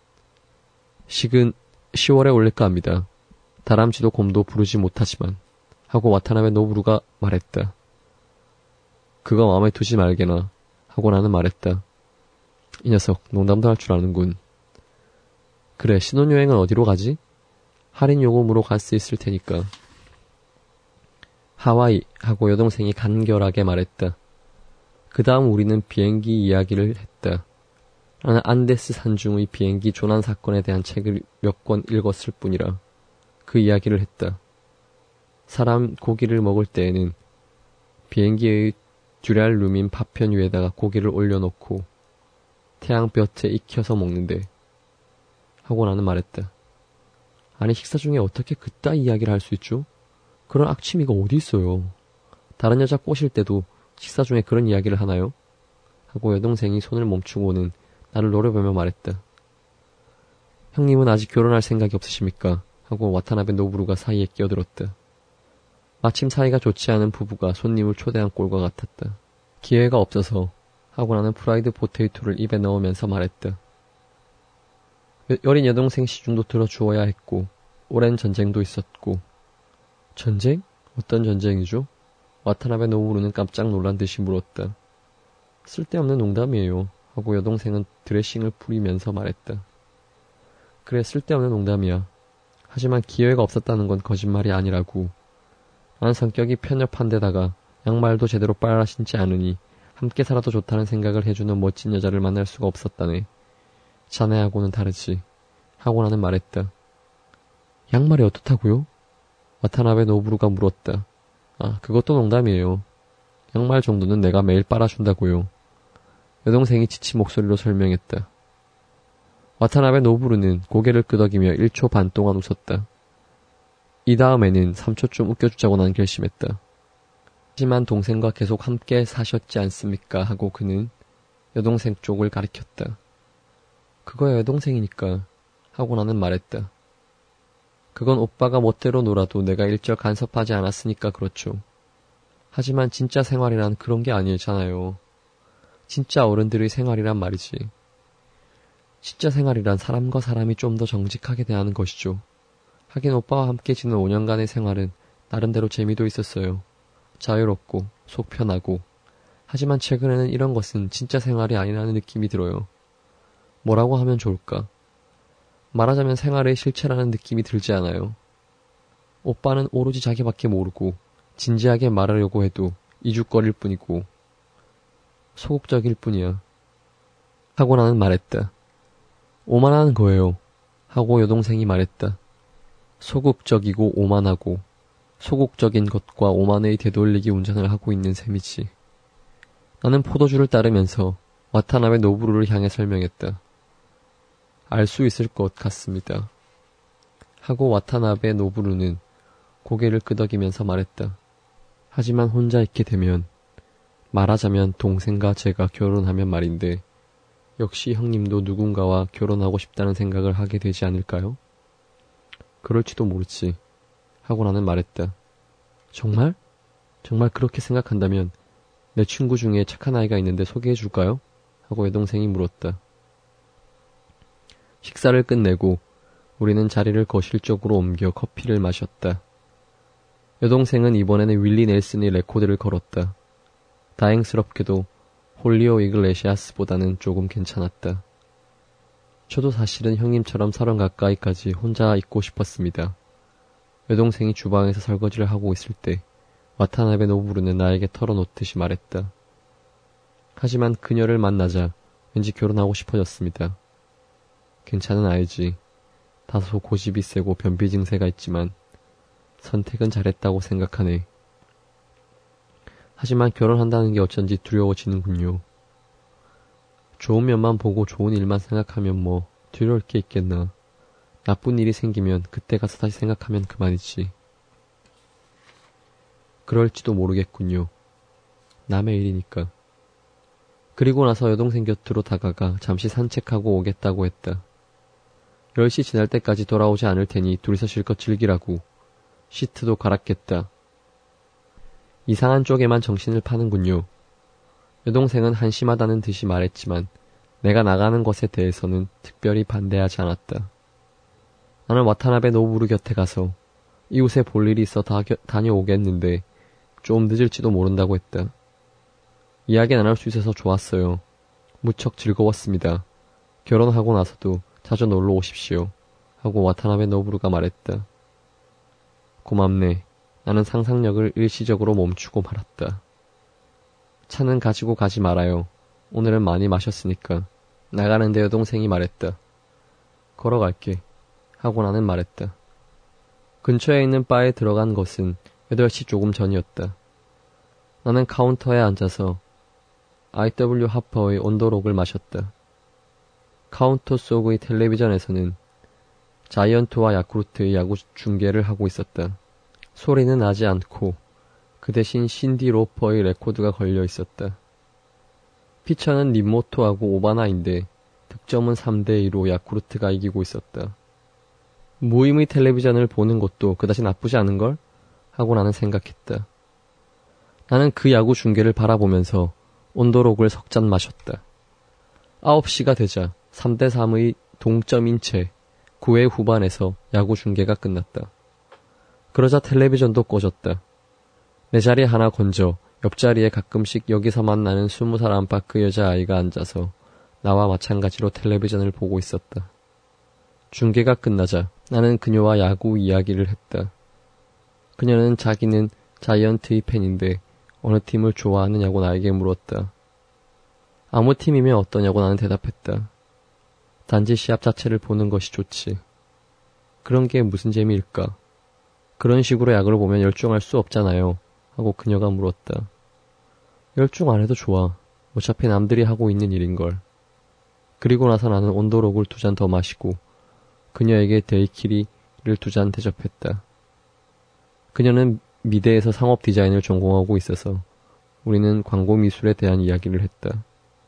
Speaker 1: 식은 시월에 올릴까 합니다. 다람쥐도 곰도 부르지 못하지만. 하고 와타나베 노부루가 말했다. 그거 마음에 두지 말게나. 하고 나는 말했다. 이 녀석 농담도 할 줄 아는군. 그래, 신혼여행은 어디로 가지? 할인 요금으로 갈 수 있을 테니까. 하와이 하고 여동생이 간결하게 말했다. 그 다음 우리는 비행기 이야기를 했다. 나는 안데스 산중의 비행기 조난 사건에 대한 책을 몇 권 읽었을 뿐이라 그 이야기를 했다. 사람 고기를 먹을 때에는 비행기의 듀랄루민 파편 위에다가 고기를 올려놓고 태양볕에 익혀서 먹는데 하고 나는 말했다. 아니 식사 중에 어떻게 그따위 이야기를 할 수 있죠? 그런 악취미가 어디 있어요. 다른 여자 꼬실 때도 식사 중에 그런 이야기를 하나요? 하고 여동생이 손을 멈추고는 나를 노려보며 말했다. 형님은 아직 결혼할 생각이 없으십니까? 하고 와타나베 노부루가 사이에 끼어들었다. 마침 사이가 좋지 않은 부부가 손님을 초대한 꼴과 같았다. 기회가 없어서 하고 나는 프라이드 포테이토를 입에 넣으면서 말했다. 어린 여동생 시중도 들어주어야 했고 오랜 전쟁도 있었고. 전쟁? 어떤 전쟁이죠? 와타나베 노부루는 깜짝 놀란 듯이 물었다. 쓸데없는 농담이에요. 하고 여동생은 드레싱을 뿌리면서 말했다. 그래, 쓸데없는 농담이야. 하지만 기회가 없었다는 건 거짓말이 아니라고. 난 성격이 편협한 데다가 양말도 제대로 빨아 신지 않으니 함께 살아도 좋다는 생각을 해주는 멋진 여자를 만날 수가 없었다네. 자네하고는 다르지. 하고 나는 말했다. 양말이 어떻다고요? 와타나베 노부루가 물었다. 아, 그것도 농담이에요. 양말 정도는 내가 매일 빨아준다고요. 여동생이 지친 목소리로 설명했다. 와타나베 노부루는 고개를 끄덕이며 일 초 반 동안 웃었다. 이 다음에는 삼 초쯤 웃겨주자고 난 결심했다. 하지만 동생과 계속 함께 사셨지 않습니까? 하고 그는 여동생 쪽을 가리켰다. 그거야 여동생이니까 하고 나는 말했다. 그건 오빠가 멋대로 놀아도 내가 일절 간섭하지 않았으니까 그렇죠. 하지만 진짜 생활이란 그런 게 아니잖아요. 진짜 어른들의 생활이란 말이지. 진짜 생활이란 사람과 사람이 좀 더 정직하게 대하는 것이죠. 하긴 오빠와 함께 지낸 오 년간의 생활은 나름대로 재미도 있었어요. 자유롭고 속 편하고. 하지만 최근에는 이런 것은 진짜 생활이 아니라는 느낌이 들어요. 뭐라고 하면 좋을까? 말하자면 생활의 실체라는 느낌이 들지 않아요. 오빠는 오로지 자기밖에 모르고 진지하게 말하려고 해도 이죽거릴 뿐이고 소극적일 뿐이야. 하고 나는 말했다. 오만한 거예요. 하고 여동생이 말했다. 소극적이고 오만하고 소극적인 것과 오만의 되돌리기 운전을 하고 있는 셈이지. 나는 포도주를 따르면서 와타나베 노부루를 향해 설명했다. 알 수 있을 것 같습니다. 하고 와타나베 노부루는 고개를 끄덕이면서 말했다. 하지만 혼자 있게 되면, 말하자면 동생과 제가 결혼하면 말인데 역시 형님도 누군가와 결혼하고 싶다는 생각을 하게 되지 않을까요? 그럴지도 모르지. 하고 나는 말했다. 정말? 정말 그렇게 생각한다면 내 친구 중에 착한 아이가 있는데 소개해 줄까요? 하고 여동생이 물었다. 식사를 끝내고 우리는 자리를 거실 쪽으로 옮겨 커피를 마셨다. 여동생은 이번에는 윌리 넬슨의 레코드를 걸었다. 다행스럽게도 홀리오 이글레시아스보다는 조금 괜찮았다. 저도 사실은 형님처럼 서른 가까이까지 혼자 있고 싶었습니다. 여동생이 주방에서 설거지를 하고 있을 때 와타나베 노부루는 나에게 털어놓듯이 말했다. 하지만 그녀를 만나자 왠지 결혼하고 싶어졌습니다. 괜찮은 아이지. 다소 고집이 세고 변비 증세가 있지만 선택은 잘했다고 생각하네. 하지만 결혼한다는 게 어쩐지 두려워지는군요. 좋은 면만 보고 좋은 일만 생각하면 뭐 두려울 게 있겠나. 나쁜 일이 생기면 그때 가서 다시 생각하면 그만이지. 그럴지도 모르겠군요. 남의 일이니까. 그리고 나서 여동생 곁으로 다가가 잠시 산책하고 오겠다고 했다. 열 시 지날 때까지 돌아오지 않을 테니 둘이서 실컷 즐기라고. 시트도 갈았겠다. 이상한 쪽에만 정신을 파는군요. 여동생은 한심하다는 듯이 말했지만 내가 나가는 것에 대해서는 특별히 반대하지 않았다. 나는 와타나베 노부루 곁에 가서 이웃에 볼 일이 있어 다, 다녀오겠는데 좀 늦을지도 모른다고 했다. 이야기 나눌 수 있어서 좋았어요. 무척 즐거웠습니다. 결혼하고 나서도 자주 놀러 오십시오. 하고 와타나베 노부루가 말했다. 고맙네. 나는 상상력을 일시적으로 멈추고 말았다. 차는 가지고 가지 말아요. 오늘은 많이 마셨으니까. 나가는데 여동생이 말했다. 걸어갈게. 하고 나는 말했다. 근처에 있는 바에 들어간 것은 여덟 시 조금 전이었다. 나는 카운터에 앉아서 아이더블유 하퍼의 온더록을 마셨다. 카운터 속의 텔레비전에서는 자이언트와 야쿠르트의 야구 중계를 하고 있었다. 소리는 나지 않고 그 대신 신디 로퍼의 레코드가 걸려 있었다. 피처는 림모토하고 오바나인데 득점은 삼 대 이로 야쿠르트가 이기고 있었다. 무임의 텔레비전을 보는 것도 그다지 나쁘지 않은걸? 하고 나는 생각했다. 나는 그 야구 중계를 바라보면서 온도록을 석 잔 마셨다. 아홉 시가 되자 삼 대 삼의 동점인 채 구 회 후반에서 야구 중계가 끝났다. 그러자 텔레비전도 꺼졌다. 내 자리 하나 건져 옆자리에 가끔씩 여기서 만나는 스무 살 안팎 그 여자아이가 앉아서 나와 마찬가지로 텔레비전을 보고 있었다. 중계가 끝나자 나는 그녀와 야구 이야기를 했다. 그녀는 자기는 자이언트의 팬인데 어느 팀을 좋아하느냐고 나에게 물었다. 아무 팀이면 어떠냐고 나는 대답했다. 단지 시합 자체를 보는 것이 좋지. 그런 게 무슨 재미일까? 그런 식으로 야구를 보면 열중할 수 없잖아요. 하고 그녀가 물었다. 열중 안 해도 좋아. 어차피 남들이 하고 있는 일인걸. 그리고 나서 나는 온도록을 두 잔 더 마시고 그녀에게 데이키리를 두 잔 대접했다. 그녀는 미대에서 상업 디자인을 전공하고 있어서 우리는 광고 미술에 대한 이야기를 했다.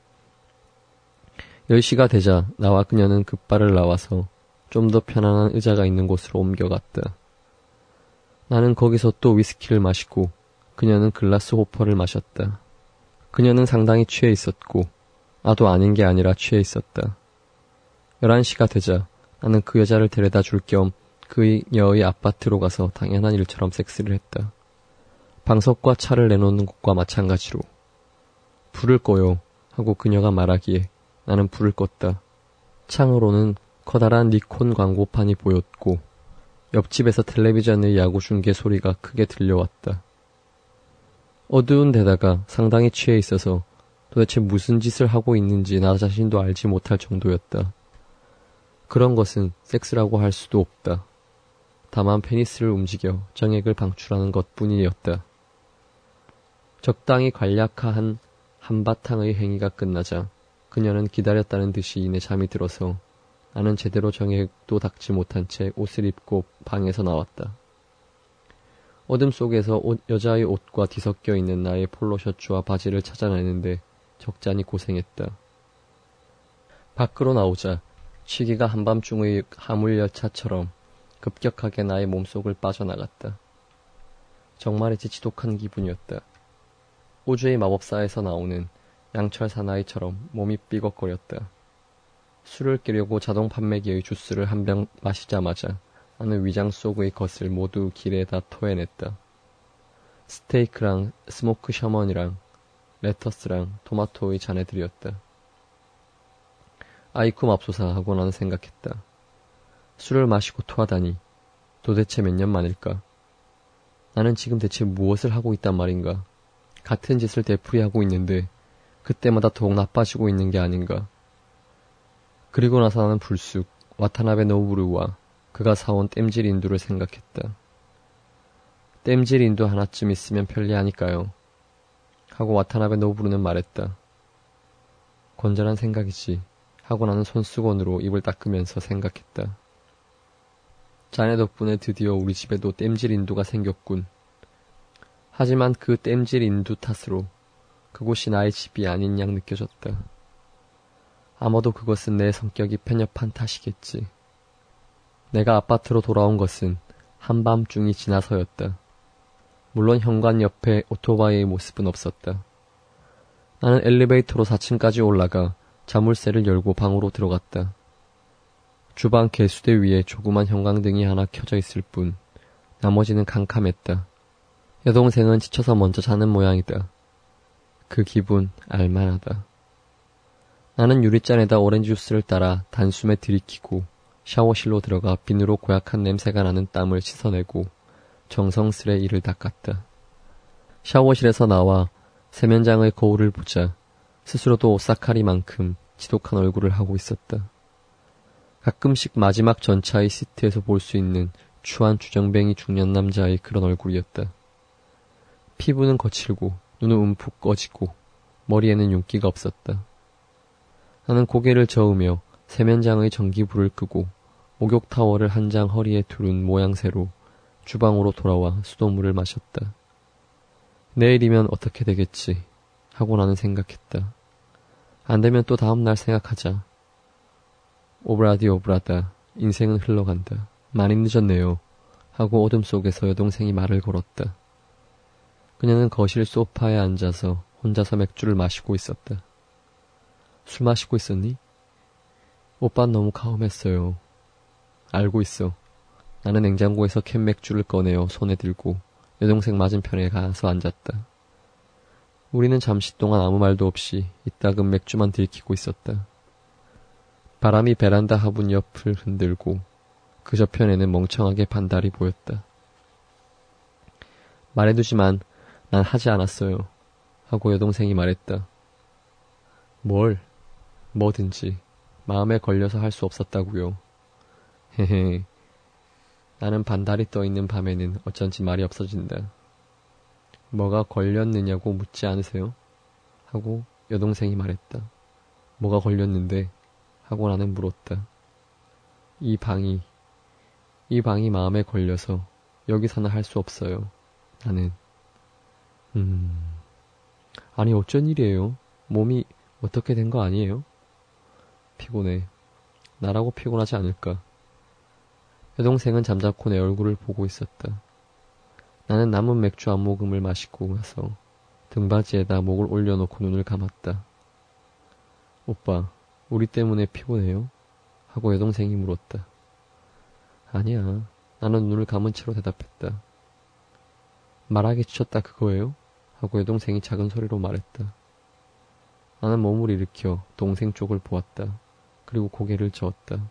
Speaker 1: 열 시가 되자 나와 그녀는 급발을 나와서 좀 더 편안한 의자가 있는 곳으로 옮겨갔다. 나는 거기서 또 위스키를 마시고 그녀는 글라스 호퍼를 마셨다. 그녀는 상당히 취해 있었고 나도 아닌 게 아니라 취해 있었다. 열한 시가 되자 나는 그 여자를 데려다 줄 겸 그녀의 아파트로 가서 당연한 일처럼 섹스를 했다. 방석과 차를 내놓는 곳과 마찬가지로. 불을 꺼요 하고 그녀가 말하기에 나는 불을 껐다. 창으로는 커다란 니콘 광고판이 보였고 옆집에서 텔레비전의 야구 중계 소리가 크게 들려왔다. 어두운 데다가 상당히 취해 있어서 도대체 무슨 짓을 하고 있는지 나 자신도 알지 못할 정도였다. 그런 것은 섹스라고 할 수도 없다. 다만 페니스를 움직여 정액을 방출하는 것뿐이었다. 적당히 간략한 한바탕의 행위가 끝나자 그녀는 기다렸다는 듯이 이내 잠이 들어서 나는 제대로 정액도 닦지 못한 채 옷을 입고 방에서 나왔다. 어둠 속에서 옷, 여자의 옷과 뒤섞여 있는 나의 폴로 셔츠와 바지를 찾아내는데 적잖이 고생했다. 밖으로 나오자 시기가 한밤중의 화물열차처럼 급격하게 나의 몸속을 빠져나갔다. 정말이지 지독한 기분이었다. 우주의 마법사에서 나오는 양철 사나이처럼 몸이 삐걱거렸다. 술을 깨려고 자동 판매기의 주스를 한 병 마시자마자 나는 위장 속의 것을 모두 길에다 토해냈다. 스테이크랑 스모크 셔먼이랑 레터스랑 토마토의 잔해들이었다. 아이쿠 맙소사 하고 나는 생각했다. 술을 마시고 토하다니 도대체 몇 년 만일까? 나는 지금 대체 무엇을 하고 있단 말인가? 같은 짓을 되풀이하고 있는데 그때마다 더욱 나빠지고 있는 게 아닌가? 그리고 나서 나는 불쑥 와타나베 노부루와 그가 사온 땜질 인두를 생각했다. 땜질 인두 하나쯤 있으면 편리하니까요. 하고 와타나베 노부루는 말했다. 건전한 생각이지. 하고 나는 손수건으로 입을 닦으면서 생각했다. 자네 덕분에 드디어 우리 집에도 땜질 인두가 생겼군. 하지만 그 땜질 인두 탓으로 그곳이 나의 집이 아닌 양 느껴졌다. 아마도 그것은 내 성격이 편협한 탓이겠지. 내가 아파트로 돌아온 것은 한밤중이 지나서였다. 물론 현관 옆에 오토바이의 모습은 없었다. 나는 엘리베이터로 사 층까지 올라가 자물쇠를 열고 방으로 들어갔다. 주방 개수대 위에 조그만 형광등이 하나 켜져 있을 뿐 나머지는 캄캄했다. 여동생은 지쳐서 먼저 자는 모양이다. 그 기분 알만하다. 나는 유리잔에다 오렌지 주스를 따라 단숨에 들이키고 샤워실로 들어가 비누로 고약한 냄새가 나는 땀을 씻어내고 정성스레 이를 닦았다. 샤워실에서 나와 세면장의 거울을 보자 스스로도 오사카리만큼 지독한 얼굴을 하고 있었다. 가끔씩 마지막 전차의 시트에서 볼 수 있는 추한 주정뱅이 중년 남자의 그런 얼굴이었다. 피부는 거칠고 눈은 움푹 꺼지고 머리에는 윤기가 없었다. 나는 고개를 저으며 세면장의 전기불을 끄고 목욕타월을 한 장 허리에 두른 모양새로 주방으로 돌아와 수돗물을 마셨다. 내일이면 어떻게 되겠지 하고 나는 생각했다. 안 되면 또 다음날 생각하자. 오브라디 오브라다 인생은 흘러간다. 많이 늦었네요 하고 어둠 속에서 여동생이 말을 걸었다. 그녀는 거실 소파에 앉아서 혼자서 맥주를 마시고 있었다. 술 마시고 있었니? 오빤 너무 가음했어요. 알고 있어. 나는 냉장고에서 캔 맥주를 꺼내어 손에 들고 여동생 맞은편에 가서 앉았다. 우리는 잠시 동안 아무 말도 없이 이따금 맥주만 들이키고 있었다. 바람이 베란다 화분 옆을 흔들고 그 저편에는 멍청하게 반달이 보였다. 말해두지만 난 하지 않았어요. 하고 여동생이 말했다. 뭘? 뭐든지 마음에 걸려서 할 수 없었다고요. 헤헤. 나는 반달이 떠있는 밤에는 어쩐지 말이 없어진다. 뭐가 걸렸느냐고 묻지 않으세요? 하고 여동생이 말했다. 뭐가 걸렸는데? 하고 나는 물었다. 이 방이, 이 방이 마음에 걸려서 여기서는 할 수 없어요. 나는. 음, 아니 어쩐 일이에요? 몸이 어떻게 된 거 아니에요? 피곤해. 나라고 피곤하지 않을까? 여동생은 잠자코 내 얼굴을 보고 있었다. 나는 남은 맥주 한 모금을 마시고 나서 등받이에다 목을 올려놓고 눈을 감았다. 오빠, 우리 때문에 피곤해요? 하고 여동생이 물었다. 아니야. 나는 눈을 감은 채로 대답했다. 말하기 지쳤다 그거예요? 하고 여동생이 작은 소리로 말했다. 나는 몸을 일으켜 동생 쪽을 보았다. 그리고 고개를 저었다.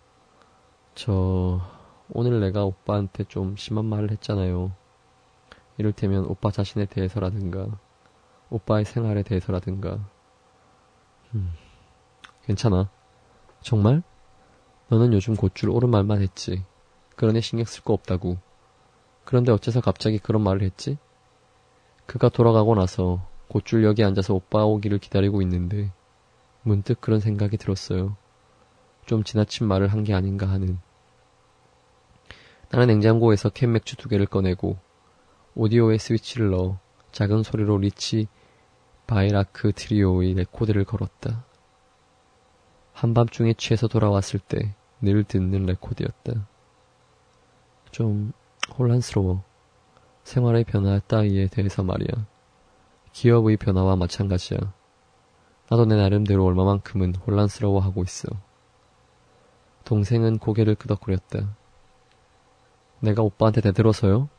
Speaker 1: 저... 오늘 내가 오빠한테 좀 심한 말을 했잖아요. 이를테면 오빠 자신에 대해서라든가 오빠의 생활에 대해서라든가. 음, 괜찮아. 정말? 너는 요즘 곧줄 옳은 말만 했지. 그러니 신경 쓸 거 없다고. 그런데 어째서 갑자기 그런 말을 했지? 그가 돌아가고 나서 곧줄 여기 앉아서 오빠 오기를 기다리고 있는데 문득 그런 생각이 들었어요. 좀 지나친 말을 한 게 아닌가 하는. 나는 냉장고에서 캔 맥주 두 개를 꺼내고 오디오에 스위치를 넣어 작은 소리로 리치 바이라크 트리오의 레코드를 걸었다. 한밤중에 취해서 돌아왔을 때 늘 듣는 레코드였다. 좀 혼란스러워. 생활의 변화 따위에 대해서 말이야. 기업의 변화와 마찬가지야. 나도 내 나름대로 얼마만큼은 혼란스러워하고 있어. 동생은 고개를 끄덕거렸다. 내가 오빠한테 대들어서요?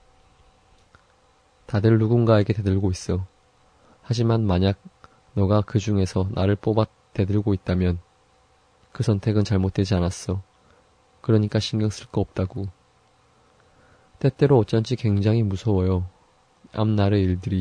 Speaker 1: 다들 누군가에게 대들고 있어. 하지만 만약 너가 그 중에서 나를 뽑아 대들고 있다면 그 선택은 잘못되지 않았어. 그러니까 신경 쓸 거 없다고. 때때로 어쩐지 굉장히 무서워요. 앞날의 일들이.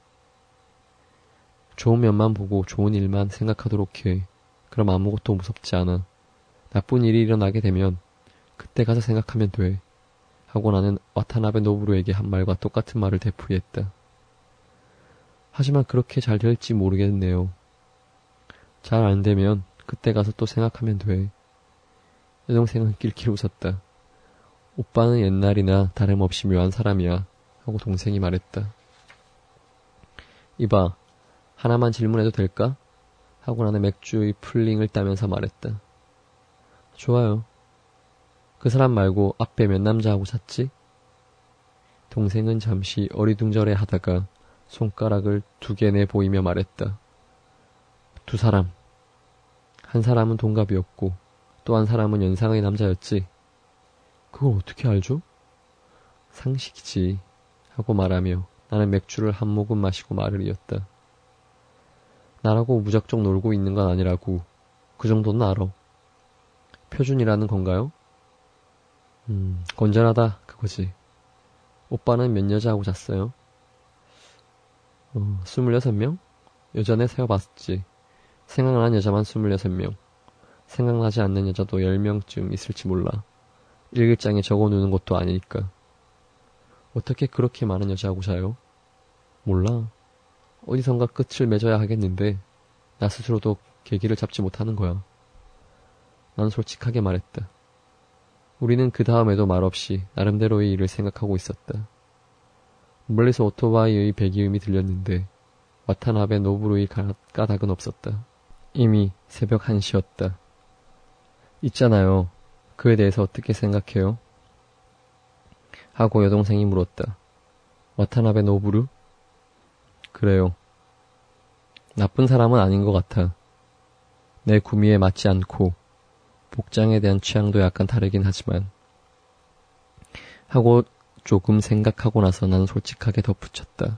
Speaker 1: 좋은 면만 보고 좋은 일만 생각하도록 해. 그럼 아무것도 무섭지 않아. 나쁜 일이 일어나게 되면 그때 가서 생각하면 돼. 하고 나는 와타나베 노부루에게 한 말과 똑같은 말을 되풀이했다. 하지만 그렇게 잘 될지 모르겠네요. 잘 안 되면 그때 가서 또 생각하면 돼. 여동생은 낄낄 웃었다. 오빠는 옛날이나 다름없이 묘한 사람이야. 하고 동생이 말했다. 이봐, 하나만 질문해도 될까? 하고 나는 맥주의 풀링을 따면서 말했다. 좋아요. 그 사람 말고 앞에 몇 남자하고 잤지? 동생은 잠시 어리둥절해 하다가 손가락을 두 개 내 보이며 말했다. 두 사람. 한 사람은 동갑이었고 또 한 사람은 연상의 남자였지. 그걸 어떻게 알죠? 상식이지. 하고 말하며 나는 맥주를 한 모금 마시고 말을 이었다. 나라고 무작정 놀고 있는 건 아니라고. 그 정도는 알아. 표준이라는 건가요? 음, 건전하다 그거지. 오빠는 몇 여자하고 잤어요? 어, 스물여섯 명? 여자네 세어봤지. 생각나는 여자만 스물여섯 명. 생각나지 않는 여자도 열 명쯤 있을지 몰라. 일기장에 적어놓는 것도 아니니까. 어떻게 그렇게 많은 여자하고 자요? 몰라. 어디선가 끝을 맺어야 하겠는데 나 스스로도 계기를 잡지 못하는 거야. 난 솔직하게 말했다. 우리는 그 다음에도 말없이 나름대로의 일을 생각하고 있었다. 멀리서 오토바이의 배기음이 들렸는데 와타나베 노부루의 까닭은 없었다. 이미 새벽 한 시였다. 있잖아요. 그에 대해서 어떻게 생각해요? 하고 여동생이 물었다. 와타나베 노부루? 그래요. 나쁜 사람은 아닌 것 같아. 내 구미에 맞지 않고 복장에 대한 취향도 약간 다르긴 하지만 하고 조금 생각하고 나서 나는 솔직하게 덧붙였다.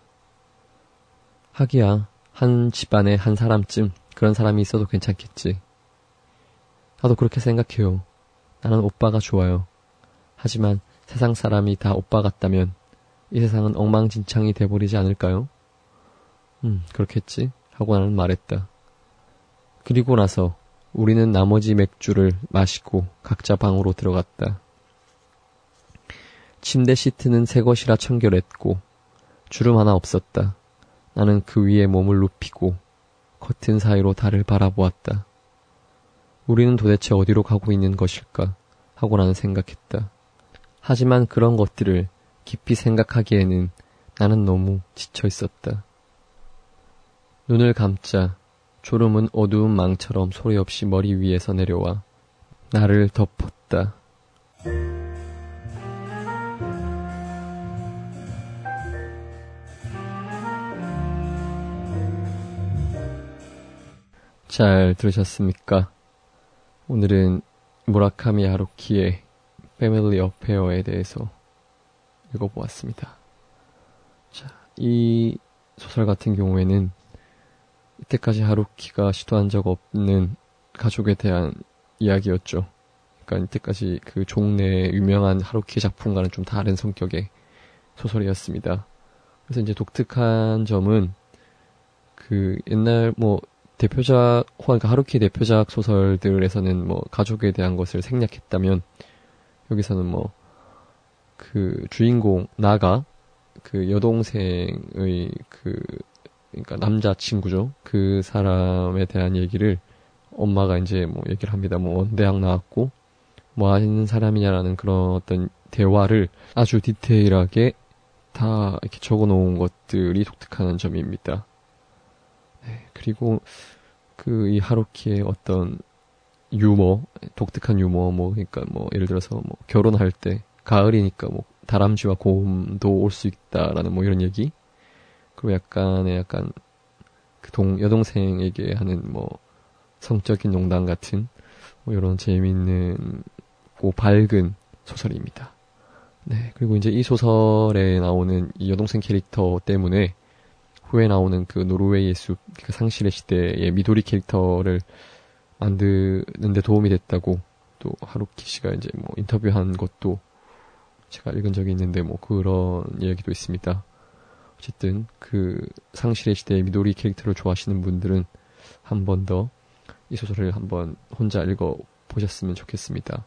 Speaker 1: 하기야 한 집안에 한 사람쯤 그런 사람이 있어도 괜찮겠지. 나도 그렇게 생각해요. 나는 오빠가 좋아요. 하지만 세상 사람이 다 오빠 같다면 이 세상은 엉망진창이 돼버리지 않을까요? 음, 그렇겠지. 하고 나는 말했다. 그리고 나서 우리는 나머지 맥주를 마시고 각자 방으로 들어갔다. 침대 시트는 새 것이라 청결했고 주름 하나 없었다. 나는 그 위에 몸을 눕히고 커튼 사이로 달을 바라보았다. 우리는 도대체 어디로 가고 있는 것일까 하고 나는 생각했다. 하지만 그런 것들을 깊이 생각하기에는 나는 너무 지쳐 있었다. 눈을 감자 졸음은 어두운 망처럼 소리 없이 머리 위에서 내려와 나를 덮었다. 잘 들으셨습니까? 오늘은 무라카미 하루키의 패밀리 어페어에 대해서 읽어보았습니다. 자, 이 소설 같은 경우에는 이때까지 하루키가 시도한 적 없는 가족에 대한 이야기였죠. 그러니까 이때까지 그 종래 유명한 하루키 작품과는 좀 다른 성격의 소설이었습니다. 그래서 이제 독특한 점은 그 옛날 뭐 대표작, 그러니까 하루키 대표작 소설들에서는 뭐 가족에 대한 것을 생략했다면 여기서는 뭐 그 주인공 나가 그 여동생의 그 그러니까 남자친구죠. 그 사람에 대한 얘기를 엄마가 이제 뭐 얘기를 합니다. 뭐 원대학 나왔고 뭐 하는 사람이냐라는 그런 어떤 대화를 아주 디테일하게 다 이렇게 적어 놓은 것들이 독특한 점입니다. 네, 그리고 그 이 하루키의 어떤 유머, 독특한 유머, 뭐 그러니까 뭐 예를 들어서 뭐 결혼할 때 가을이니까 뭐 다람쥐와 곰도 올 수 있다라는 뭐 이런 얘기. 그리고 약간의 약간 그 동 여동생에게 하는 뭐 성적인 농담 같은 뭐 이런 재미있는 고 밝은 소설입니다. 네, 그리고 이제 이 소설에 나오는 이 여동생 캐릭터 때문에 후에 나오는 그 노르웨이의 숲, 그 상실의 시대의 미도리 캐릭터를 만드는데 도움이 됐다고 또 하루키 씨가 이제 뭐 인터뷰한 것도 제가 읽은 적이 있는데 뭐 그런 이야기도 있습니다. 어쨌든 그 상실의 시대의 미도리 캐릭터를 좋아하시는 분들은 한 번 더 이 소설을 한번 혼자 읽어 보셨으면 좋겠습니다.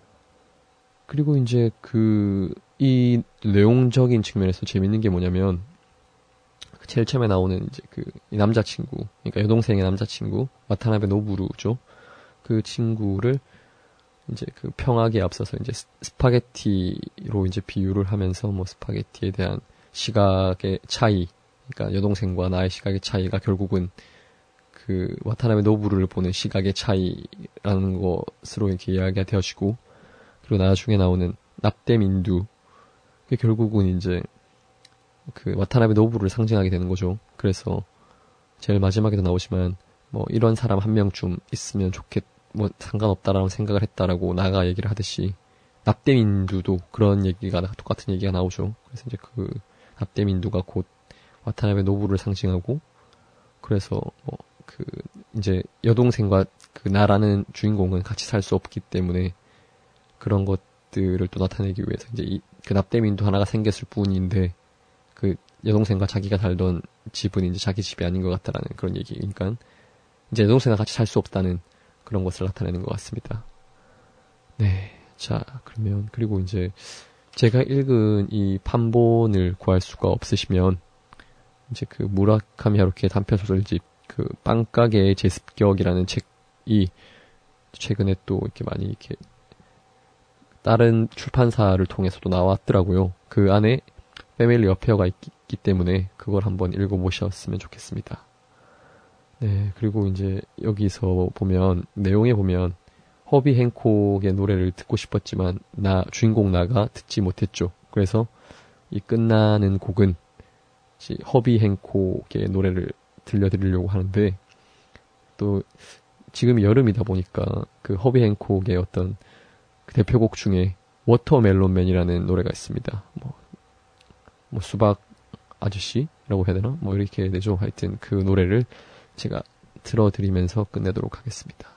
Speaker 1: 그리고 이제 그 이 내용적인 측면에서 재밌는 게 뭐냐면 제일 처음에 나오는 이제 그 이 남자친구, 그러니까 여동생의 남자친구 와타나베 노부루죠. 그 친구를 이제 그 평하기에 앞서서 이제 스파게티로 이제 비유를 하면서 뭐 스파게티에 대한 시각의 차이, 그러니까 여동생과 나의 시각의 차이가 결국은 그 와타나베 노부루를 보는 시각의 차이라는 것으로 이렇게 이야기가 되어지고, 그리고 나중에 나오는 납땜인두, 그게 결국은 이제 그 와타나베 노부루를 상징하게 되는 거죠. 그래서 제일 마지막에도 나오지만 뭐 이런 사람 한 명쯤 있으면 좋겠, 뭐 상관없다라는 생각을 했다라고 나가 얘기를 하듯이 납땜인두도 그런 얘기가 똑같은 얘기가 나오죠. 그래서 이제 그 납땜인두가 곧 와타나베 노부루를 상징하고, 그래서 뭐 그 이제 여동생과 그 나라는 주인공은 같이 살 수 없기 때문에 그런 것들을 또 나타내기 위해서 이제 이 그 납땜인두 하나가 생겼을 뿐인데 그 여동생과 자기가 살던 집은 이제 자기 집이 아닌 것 같다라는 그런 얘기. 그러니까 이제 여동생과 같이 살 수 없다는 그런 것을 나타내는 것 같습니다. 네. 자, 그러면 그리고 이제 제가 읽은 이 판본을 구할 수가 없으시면 이제 그 무라카미 하루키의 단편 소설집 그 빵가게의 제습격이라는 책이 최근에 또 이렇게 많이 이렇게 다른 출판사를 통해서도 나왔더라고요. 그 안에 패밀리 어페어가 있기 때문에 그걸 한번 읽어보셨으면 좋겠습니다. 네, 그리고 이제 여기서 보면, 내용에 보면, 허비 행콕의 노래를 듣고 싶었지만, 나, 주인공 나가 듣지 못했죠. 그래서 이 끝나는 곡은 허비 행콕의 노래를 들려드리려고 하는데, 또 지금 여름이다 보니까 그 허비 행콕의 어떤 그 대표곡 중에 워터멜론맨이라는 노래가 있습니다. 뭐, 뭐 수박 아저씨라고 해야 되나? 뭐 이렇게 되죠. 하여튼 그 노래를 제가 틀어드리면서 끝내도록 하겠습니다.